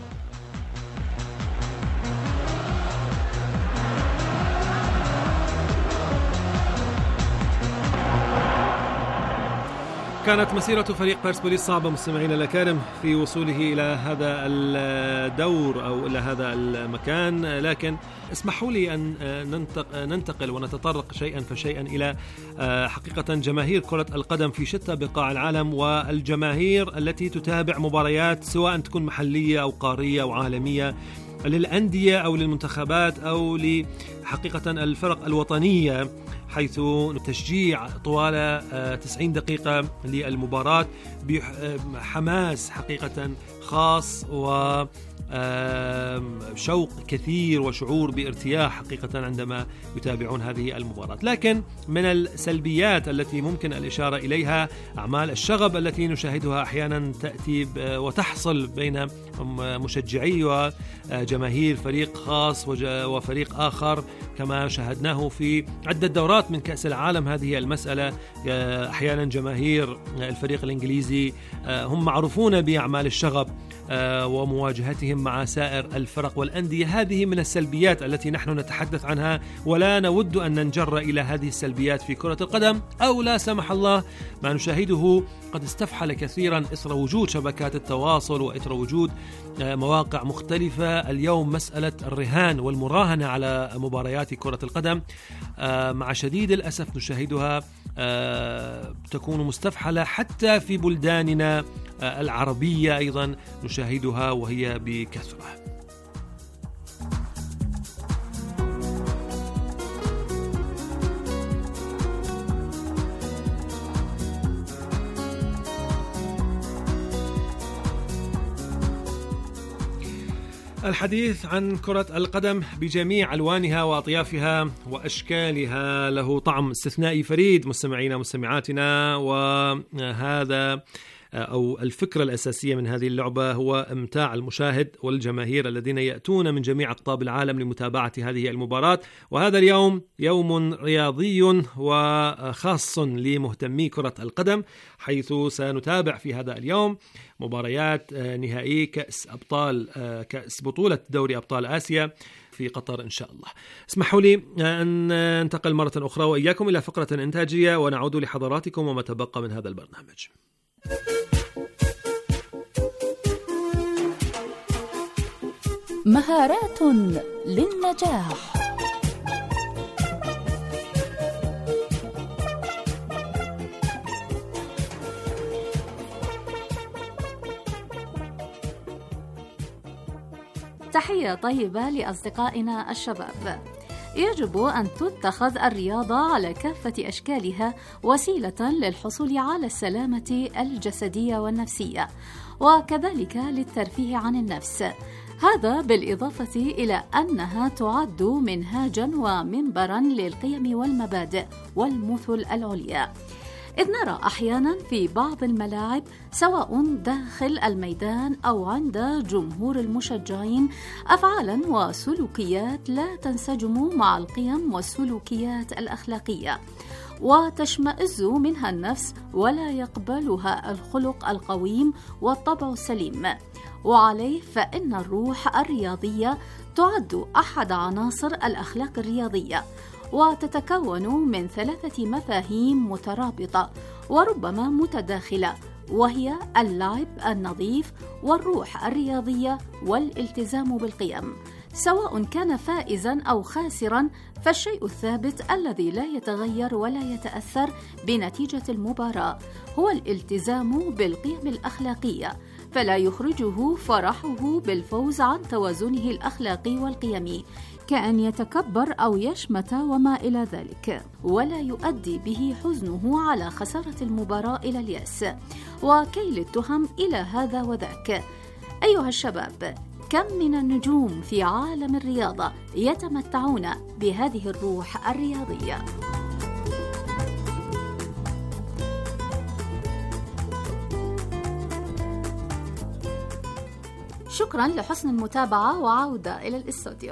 كانت مسيرة فريق بيرسبوليس صعبة مستمعين الأكارم في وصوله إلى هذا الدور أو إلى هذا المكان، لكن اسمحوا لي أن ننتقل ونتطرق شيئا فشيئا إلى حقيقة جماهير كرة القدم في شتى بقاع العالم، والجماهير التي تتابع مباريات سواء تكون محلية أو قارية أو عالمية للأندية أو للمنتخبات أو لحقيقة الفرق الوطنية، حيث تشجيع طوال تسعين دقيقة للمباراة بحماس حقيقة خاص و شوق كثير وشعور بارتياح حقيقة عندما يتابعون هذه المباراة. لكن من السلبيات التي ممكن الإشارة إليها أعمال الشغب التي نشاهدها أحيانا تأتي وتحصل بين مشجعي وجماهير فريق خاص وفريق آخر، كما شاهدناه في عدة دورات من كأس العالم. هذه المسألة أحيانا جماهير الفريق الإنجليزي هم معروفون بأعمال الشغب ومواجهتهم مع سائر الفرق والأندية. هذه من السلبيات التي نحن نتحدث عنها، ولا نود أن ننجر إلى هذه السلبيات في كرة القدم، أو لا سمح الله ما نشاهده قد استفحل كثيرا إثر وجود شبكات التواصل وإثر وجود مواقع مختلفة. اليوم مسألة الرهان والمراهنة على مباريات كرة القدم مع شديد الأسف نشاهدها تكون مستفحلة حتى في بلداننا العربية، أيضا نشاهدها وهي بكثرة. الحديث عن كرة القدم بجميع ألوانها وأطيافها وأشكالها له طعم استثنائي فريد مستمعينا مستمعاتنا، وهذا أو الفكرة الأساسية من هذه اللعبة هو إمتاع المشاهد والجماهير الذين يأتون من جميع أقطاب العالم لمتابعة هذه المباراة. وهذا اليوم يوم رياضي وخاص لمهتمي كرة القدم، حيث سنتابع في هذا اليوم مباريات نهائي كأس أبطال كأس بطولة دوري أبطال آسيا في قطر إن شاء الله. اسمحوا لي أن ننتقل مرة أخرى وإياكم إلى فقرة إنتاجية ونعود لحضراتكم وما تبقى من هذا البرنامج. مهارات للنجاح. تحية طيبة لأصدقائنا الشباب. يجب أن تتخذ الرياضة على كافة أشكالها وسيلة للحصول على السلامة الجسدية والنفسية، وكذلك للترفيه عن النفس. هذا بالإضافة إلى أنها تعد منهاجا ومنبرا للقيم والمبادئ والمثل العليا، إذ نرى أحيانا في بعض الملاعب سواء داخل الميدان أو عند جمهور المشجعين أفعالا وسلوكيات لا تنسجم مع القيم والسلوكيات الأخلاقية، وتشمئز منها النفس ولا يقبلها الخلق القويم والطبع السليم. وعليه فإن الروح الرياضية تعد أحد عناصر الأخلاق الرياضية، وتتكون من ثلاثة مفاهيم مترابطة وربما متداخلة، وهي اللعب النظيف والروح الرياضية والالتزام بالقيم. سواء كان فائزا أو خاسرا، فالشيء الثابت الذي لا يتغير ولا يتأثر بنتيجة المباراة هو الالتزام بالقيم الأخلاقية، فلا يخرجه فرحه بالفوز عن توازنه الأخلاقي والقيمي، كأن يتكبر أو يشمت وما إلى ذلك، ولا يؤدي به حزنه على خسارة المباراة إلى اليأس وكيل التهم إلى هذا وذاك. أيها الشباب، كم من النجوم في عالم الرياضة يتمتعون بهذه الروح الرياضية. شكرا لحسن المتابعة وعودة إلى الاستوديو.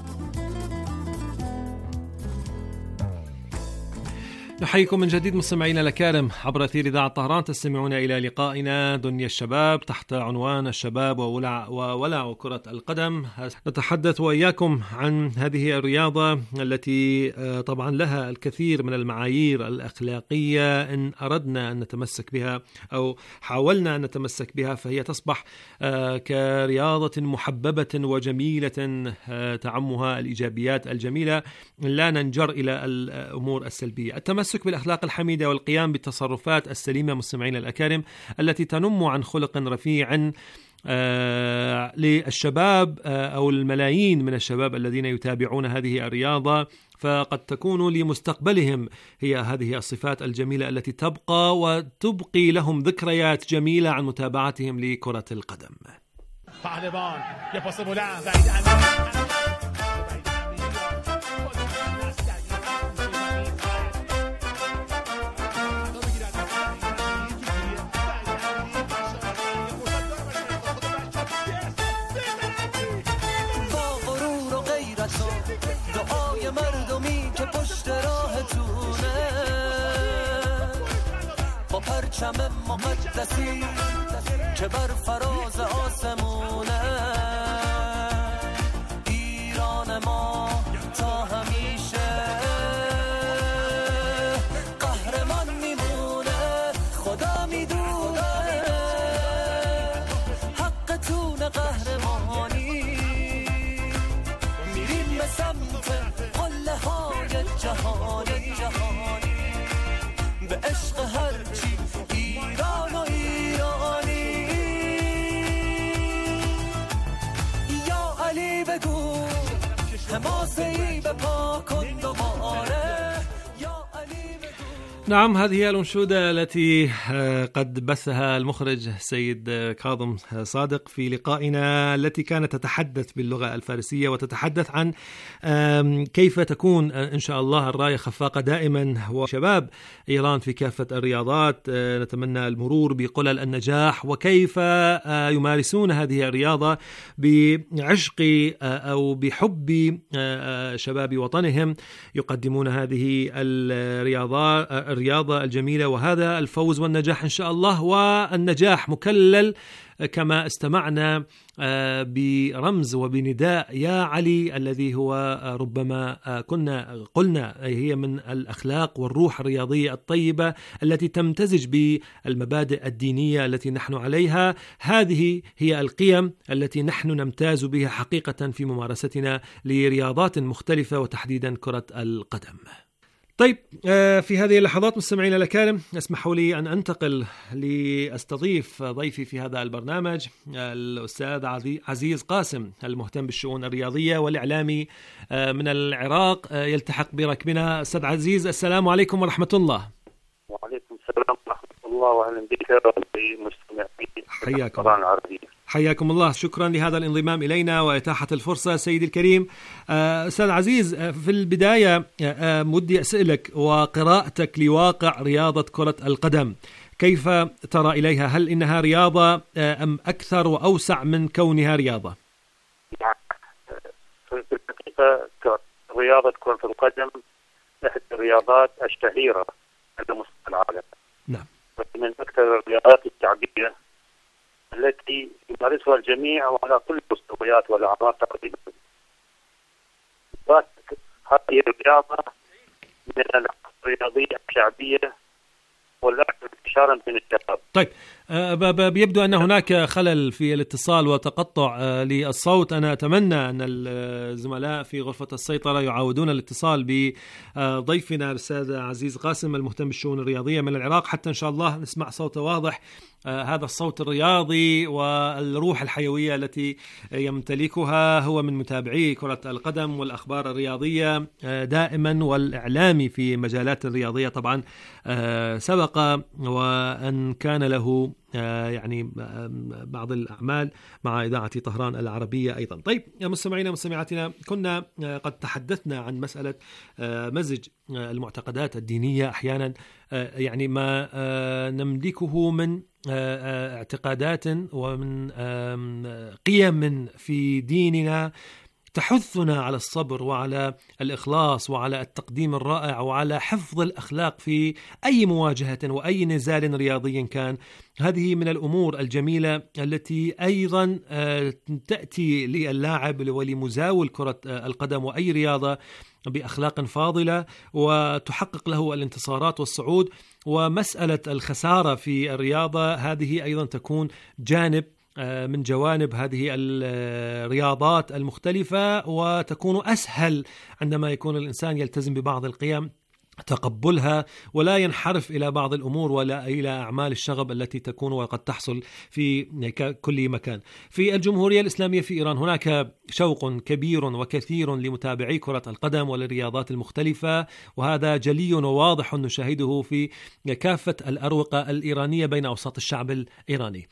نحييكم من جديد مستمعينا الأكارم عبر أثير إذاعة طهران. تستمعون إلى لقائنا دنيا الشباب تحت عنوان الشباب وولع, وولع كرة القدم. نتحدث وإياكم عن هذه الرياضة التي طبعا لها الكثير من المعايير الأخلاقية، إن أردنا أن نتمسك بها أو حاولنا أن نتمسك بها فهي تصبح كرياضة محببة وجميلة تعمها الإيجابيات الجميلة، لا ننجر إلى الأمور السلبية. التمسك بالأخلاق الحميدة والقيام بالتصرفات السليمة مستمعين الأكارم التي تنم عن خلق رفيع آه للشباب آه أو الملايين من الشباب الذين يتابعون هذه الرياضة، فقد تكون لمستقبلهم هي هذه الصفات الجميلة التي تبقى وتبقي لهم ذكريات جميلة عن متابعتهم لكرة القدم. پرچم مقدسی که بر فراز آسمونه، ایران ما تا همیشه قهرمان میمونه. خدا میدونه حقتون قهرمانی، میریم به سمت قله های جهانی جهانی به عشق هرچی ایران و ایرانی. یا علی بگو حماسه‌ای به پا کن دوباره. نعم، هذه هي الأنشودة التي قد بثها المخرج سيد كاظم صادق في لقائنا، التي كانت تتحدث باللغة الفارسية وتتحدث عن كيف تكون إن شاء الله الراية خفاقة دائما، وشباب إيران في كافة الرياضات نتمنى المرور بقلل النجاح، وكيف يمارسون هذه الرياضة بعشق أو بحب شباب وطنهم، يقدمون هذه الرياضة الرياضة الجميلة، وهذا الفوز والنجاح إن شاء الله. والنجاح مكلل كما استمعنا برمز وبنداء يا علي، الذي هو ربما كنا قلنا هي من الأخلاق والروح الرياضية الطيبة التي تمتزج بالمبادئ الدينية التي نحن عليها. هذه هي القيم التي نحن نمتاز بها حقيقة في ممارستنا لرياضات مختلفة، وتحديدا كرة القدم. طيب، في هذه اللحظات مستمعينا الأكارم، اسمحوا لي أن أنتقل لأستضيف ضيفي في هذا البرنامج الأستاذ عزيز قاسم، المهتم بالشؤون الرياضية والإعلامي من العراق، يلتحق بركبنا. أستاذ عزيز، السلام عليكم ورحمة الله. وعليكم السلام ورحمة الله، وأهلا بك بمستمعين حياكم القرآن العربي. حياكم الله، شكرا لهذا الانضمام إلينا وإتاحة الفرصة سيدي الكريم. أستاذ عزيز، في البداية ودي أسألك وقراءتك لواقع رياضة كرة القدم، كيف ترى إليها؟ هل إنها رياضة أم أكثر وأوسع من كونها رياضة؟ في الحقيقة رياضة كرة القدم إحدى الرياضات الشهيرة على مستوى العالم. نعم. من أكثر الرياضات الشعبية التي يمارسها الجميع وعلى كل المستويات والأعمار تقريبا. هذه الرياضة من الرياضية الشعبية والأكثر انتشارا بين الشباب. طيب، بيبدو أن هناك خلل في الاتصال وتقطع للصوت. أنا أتمنى أن الزملاء في غرفة السيطرة يعاودون الاتصال بضيفنا الأستاذ عزيز قاسم، المهتم بالشؤون الرياضية من العراق، حتى إن شاء الله نسمع صوته واضح، هذا الصوت الرياضي والروح الحيوية التي يمتلكها. هو من متابعي كرة القدم والأخبار الرياضية دائما، والإعلامي في مجالات الرياضية طبعا سبق وأن كان له يعني بعض الأعمال مع إذاعة طهران العربية أيضا. طيب يا مستمعينا ومستمعاتنا، كنا قد تحدثنا عن مسألة مزج المعتقدات الدينية أحيانا، يعني ما نملكه من اعتقادات ومن قيم في ديننا تحثنا على الصبر وعلى الإخلاص وعلى التقديم الرائع وعلى حفظ الأخلاق في أي مواجهة وأي نزال رياضي كان. هذه من الأمور الجميلة التي أيضا تأتي للاعب ولمزاول كرة القدم وأي رياضة بأخلاق فاضلة وتحقق له الانتصارات والصعود. ومسألة الخسارة في الرياضة هذه أيضا تكون جانب من جوانب هذه الرياضات المختلفة، وتكون أسهل عندما يكون الإنسان يلتزم ببعض القيم تقبلها ولا ينحرف إلى بعض الأمور ولا إلى أعمال الشغب التي تكون وقد تحصل في كل مكان. في الجمهورية الإسلامية في إيران هناك شوق كبير وكثير لمتابعي كرة القدم وللرياضات المختلفة، وهذا جلي وواضح نشاهده في كافة الأروقة الإيرانية بين أوساط الشعب الإيراني.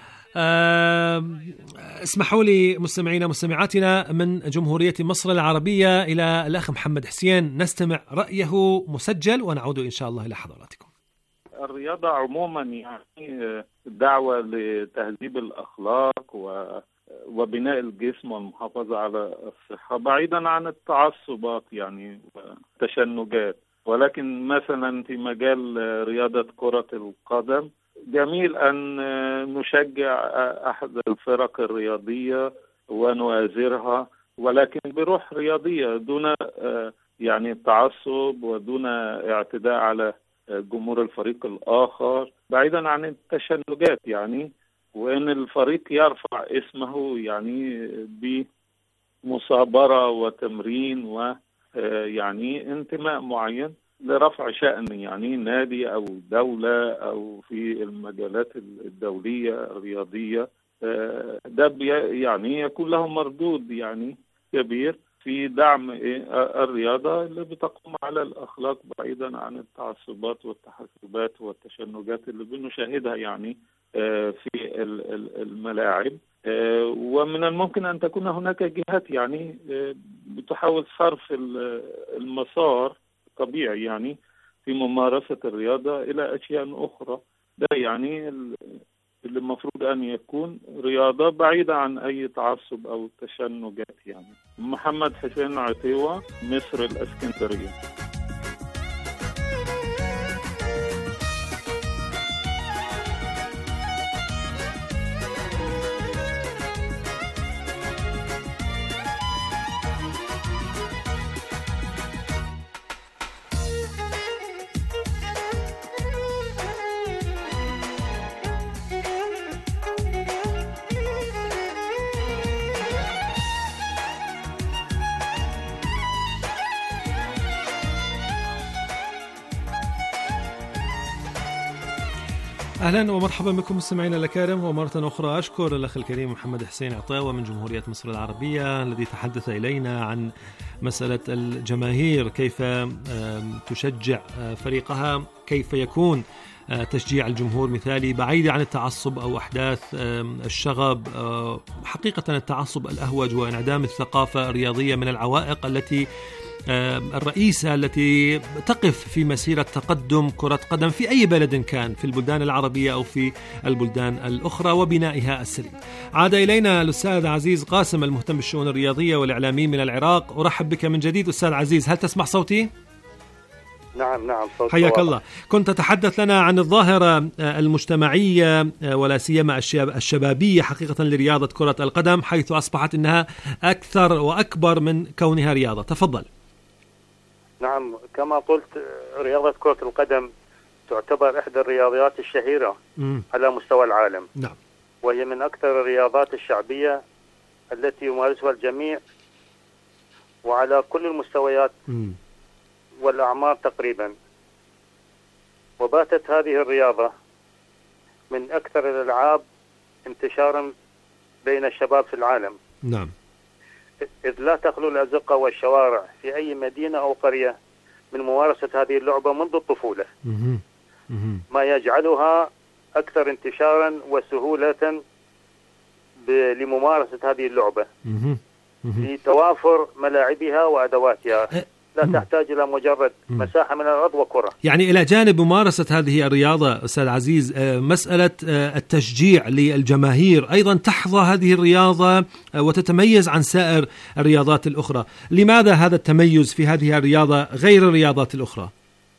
اسمحوا لي مستمعينا مستمعاتنا من جمهورية مصر العربية إلى الأخ محمد حسين نستمع رأيه مسجل ونعود إن شاء الله إلى حضراتكم. الرياضة عموما يعني دعوة لتهذيب الأخلاق وبناء الجسم والمحافظة على الصحة بعيدا عن التعصبات يعني والتشنجات، ولكن مثلا في مجال رياضة كرة القدم جميل أن نشجع أحد الفرق الرياضية ونؤازرها، ولكن بروح رياضية دون يعني تعصب ودون اعتداء على جمهور الفريق الآخر، بعيدا عن التشنجات يعني، وأن الفريق يرفع اسمه يعني بمصابرة وتمرين ويعني انتماء معين لرفع شأن يعني نادي أو دولة أو في المجالات الدولية الرياضية، ده يعني يكون له مردود يعني كبير. في دعم الرياضة اللي بتقوم على الأخلاق بعيدا عن التعصبات والتحزبات والتشنجات اللي بنشاهدها يعني في الملاعب. ومن الممكن أن تكون هناك جهات يعني بتحاول صرف المسار الطبيعي يعني في ممارسة الرياضة إلى أشياء أخرى. ده يعني اللي المفروض أن يكون رياضة بعيدة عن أي تعصب أو تشنجات يعني. محمد حسين عطيوة، مصر الإسكندرية. أهلا ومرحبا بكم مستمعينا الكرام، ومرة أخرى أشكر الأخ الكريم محمد حسين عطاوة من جمهورية مصر العربية الذي تحدث إلينا عن مسألة الجماهير، كيف تشجع فريقها، كيف يكون تشجيع الجمهور مثالي بعيد عن التعصب أو أحداث الشغب. حقيقة التعصب الأهوج وانعدام الثقافة الرياضية من العوائق التي الرئيسة التي تقف في مسيرة تقدم كرة قدم في أي بلد كان، في البلدان العربية أو في البلدان الأخرى، وبنائها السليم. عاد إلينا الأستاذ عزيز قاسم المهتم بالشؤون الرياضية والإعلامي من العراق. أرحب بك من جديد أستاذ عزيز، هل تسمع صوتي؟ نعم نعم صوت حياك الله. كنت تتحدث لنا عن الظاهرة المجتمعية ولا سيما الشبابية حقيقة لرياضة كرة القدم، حيث أصبحت أنها أكثر وأكبر من كونها رياضة. تفضل. نعم، كما قلت رياضة كرة القدم تعتبر إحدى الرياضيات الشهيرة م. على مستوى العالم. نعم. وهي من أكثر الرياضات الشعبية التي يمارسها الجميع وعلى كل المستويات م. والأعمار تقريبا. وباتت هذه الرياضة من أكثر الألعاب انتشارا بين الشباب في العالم. نعم. إذ لا تخلو الأزقة والشوارع في أي مدينة أو قرية من ممارسة هذه اللعبة منذ الطفولة، ما يجعلها أكثر انتشارا وسهولة لممارسة هذه اللعبة لتوافر ملاعبها وأدواتها. لا تحتاج إلى مجرد مساحة من الأرض وكرة. يعني إلى جانب ممارسة هذه الرياضة أستاذ عزيز، مسألة التشجيع للجماهير أيضا تحظى هذه الرياضة وتتميز عن سائر الرياضات الأخرى. لماذا هذا التميز في هذه الرياضة غير الرياضات الأخرى؟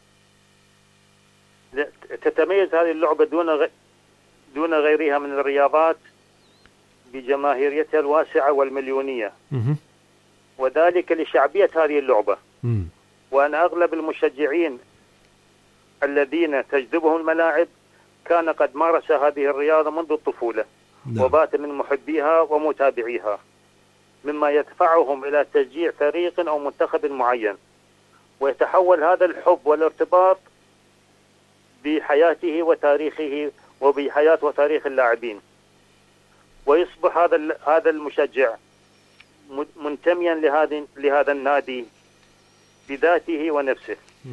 تتميز هذه اللعبة دون غ... دون غيرها من الرياضات بجماهيريتها الواسعة والمليونية، وذلك لشعبية هذه اللعبة. م. وأن أغلب المشجعين الذين تجذبهم الملاعب كان قد مارس هذه الرياضة منذ الطفولة. نعم. وبات من محبيها ومتابعيها، مما يدفعهم إلى تشجيع فريق أو منتخب معين، ويتحول هذا الحب والارتباط بحياته وتاريخه وبحياة وتاريخ اللاعبين، ويصبح هذا هذا المشجع منتميا لهذا لهذا النادي بذاته ونفسه.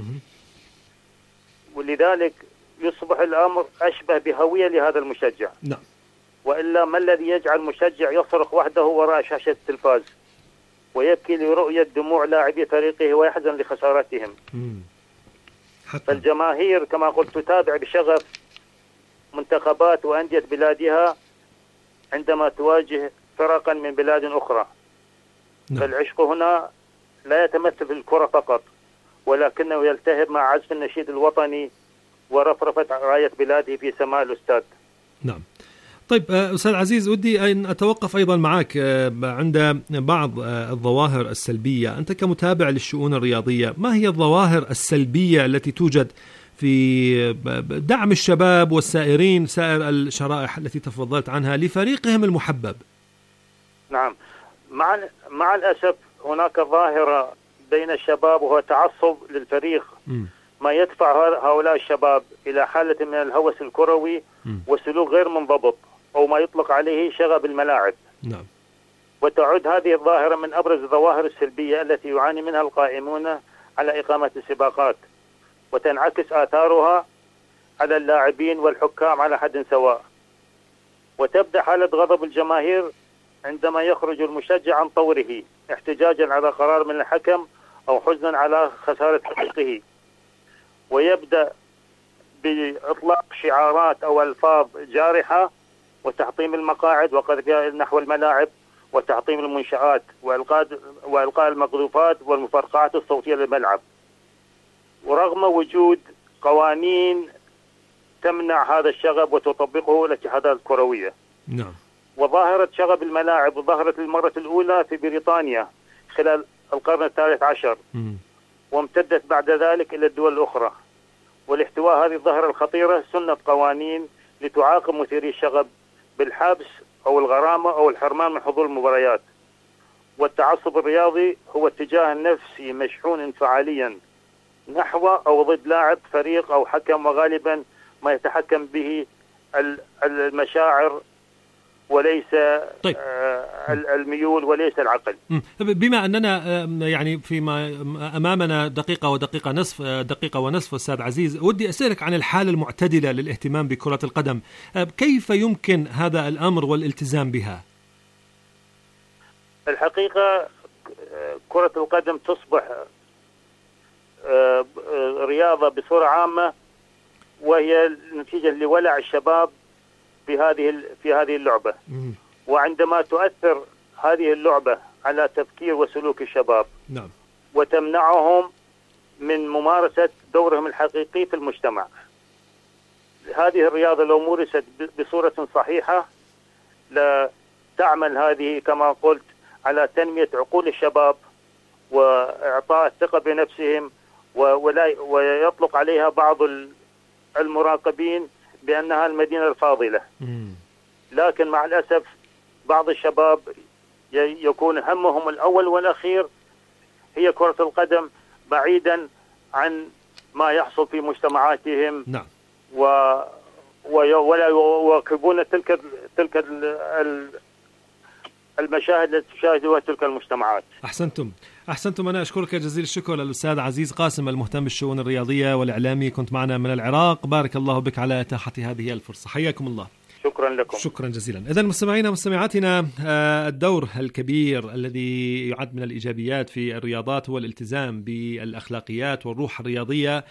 ولذلك يصبح الأمر أشبه بهوية لهذا المشجع. نعم. وإلا ما الذي يجعل مشجع يصرخ وحده وراء شاشة التلفاز ويبكي لرؤية دموع لاعبي فريقه ويحزن لخسارتهم؟ فالجماهير كما قلت تتابع بشغف منتخبات وأندية بلادها عندما تواجه فرقا من بلاد أخرى. نعم. فالعشق هنا لا يتمثل في الكرة فقط، ولكنه يلتهب مع عزف النشيد الوطني ورفرفة راية بلاده في سماء الأستاذ. نعم. طيب أستاذ عزيز، ودي أن أتوقف أيضا معك عند بعض الظواهر السلبية. أنت كمتابع للشؤون الرياضية، ما هي الظواهر السلبية التي توجد في دعم الشباب والسائرين سائر الشرائح التي تفضلت عنها لفريقهم المحبب؟ نعم، مع مع الأسف هناك ظاهرة بين الشباب وهو تعصب للفريق، م. ما يدفع هؤلاء الشباب إلى حالة من الهوس الكروي م. وسلوك غير منضبط، أو ما يطلق عليه شغب الملاعب. نعم. وتعد هذه الظاهرة من أبرز الظواهر السلبية التي يعاني منها القائمون على إقامة السباقات، وتنعكس آثارها على اللاعبين والحكام على حد سواء. وتبدأ حالة غضب الجماهير عندما يخرج المشجع عن طوره احتجاجا على قرار من الحكم أو حزنا على خسارة حقه، ويبدأ بإطلاق شعارات أو ألفاظ جارحة وتحطيم المقاعد وقذفها نحو الملاعب وتحطيم المنشآت وإلقاء المقذوفات والمفرقعات الصوتية للملعب، ورغم وجود قوانين تمنع هذا الشغب وتطبقه الاتحادات الكروية. نعم. وظاهرة شغب الملاعب ظهرت للمرة الأولى في بريطانيا خلال القرن الثالث عشر، م. وامتدت بعد ذلك إلى الدول الأخرى. ولاحتواء هذه الظاهرة الخطيرة سنت قوانين لتعاقب مثيري الشغب بالحبس أو الغرامة أو الحرمان من حضور المباريات. والتعصب الرياضي هو اتجاه نفسي مشحون انفعاليا نحو أو ضد لاعب فريق أو حكم، وغالبا ما يتحكم به المشاعر وليس طيب. الميول وليس العقل. بما أننا يعني فيما أمامنا دقيقة ودقيقة نصف دقيقة ونصف أستاذ عزيز، ودي أسألك عن الحالة المعتدلة للاهتمام بكرة القدم، كيف يمكن هذا الأمر والالتزام بها؟ الحقيقة كرة القدم تصبح رياضة بصورة عامة، وهي نتيجة لولع الشباب في هذه في هذه اللعبة. وعندما تؤثر هذه اللعبة على تفكير وسلوك الشباب، نعم، وتمنعهم من ممارسة دورهم الحقيقي في المجتمع، هذه الرياضة لو مورست بصورة صحيحة لا تعمل هذه كما قلت على تنمية عقول الشباب وإعطاء الثقة بنفسهم، ولا ويطلق عليها بعض المراقبين بأنها المدينة الفاضلة. لكن مع الأسف بعض الشباب يكون همهم الأول والأخير هي كرة القدم، بعيدا عن ما يحصل في مجتمعاتهم. نعم. و ولا يواكبون تلك تلك المشاهد التي تشاهدها تلك المجتمعات. أحسنتم أحسنتم أنا أشكرك جزيل الشكر للأستاذ عزيز قاسم المهتم بالشؤون الرياضية والإعلامي، كنت معنا من العراق. بارك الله بك على إتاحة هذه الفرصة، حياكم الله. شكرا لكم. شكرا جزيلا. إذن مستمعينا ومستمعاتنا، الدور الكبير الذي يعد من الإيجابيات في الرياضات هو الالتزام بالأخلاقيات والروح الرياضية.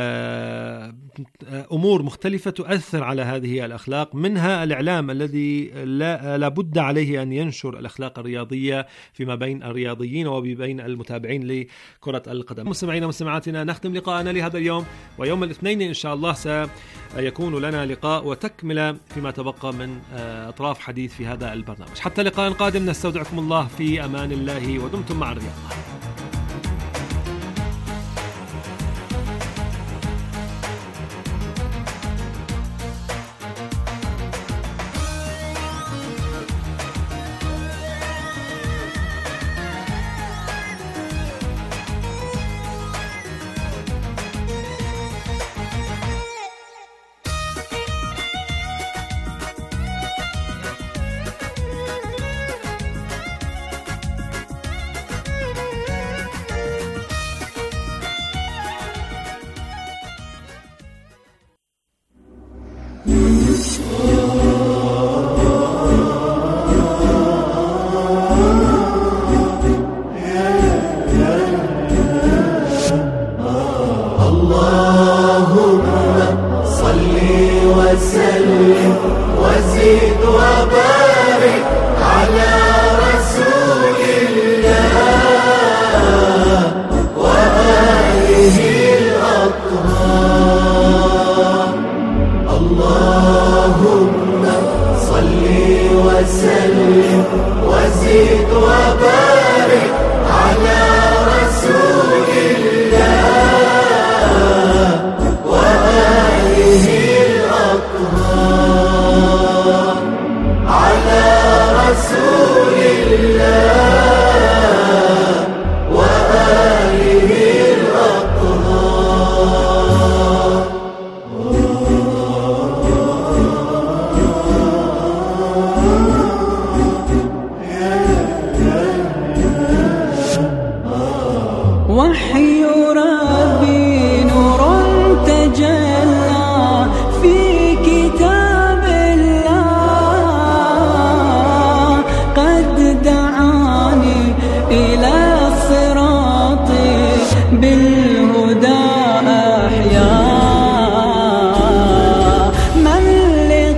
أمور مختلفة تؤثر على هذه الأخلاق، منها الإعلام الذي لا لابد عليه أن ينشر الأخلاق الرياضية فيما بين الرياضيين وبين المتابعين لكرة القدم. مستمعينا ومستمعاتنا، نختم لقاءنا لهذا اليوم، ويوم الاثنين إن شاء الله سيكون لنا لقاء وتكملة فيما تبقى من أطراف حديث في هذا البرنامج. حتى لقاء قادم، نستودعكم الله في أمان الله، ودمتم مع الرياضة. وسلم وزد وبارك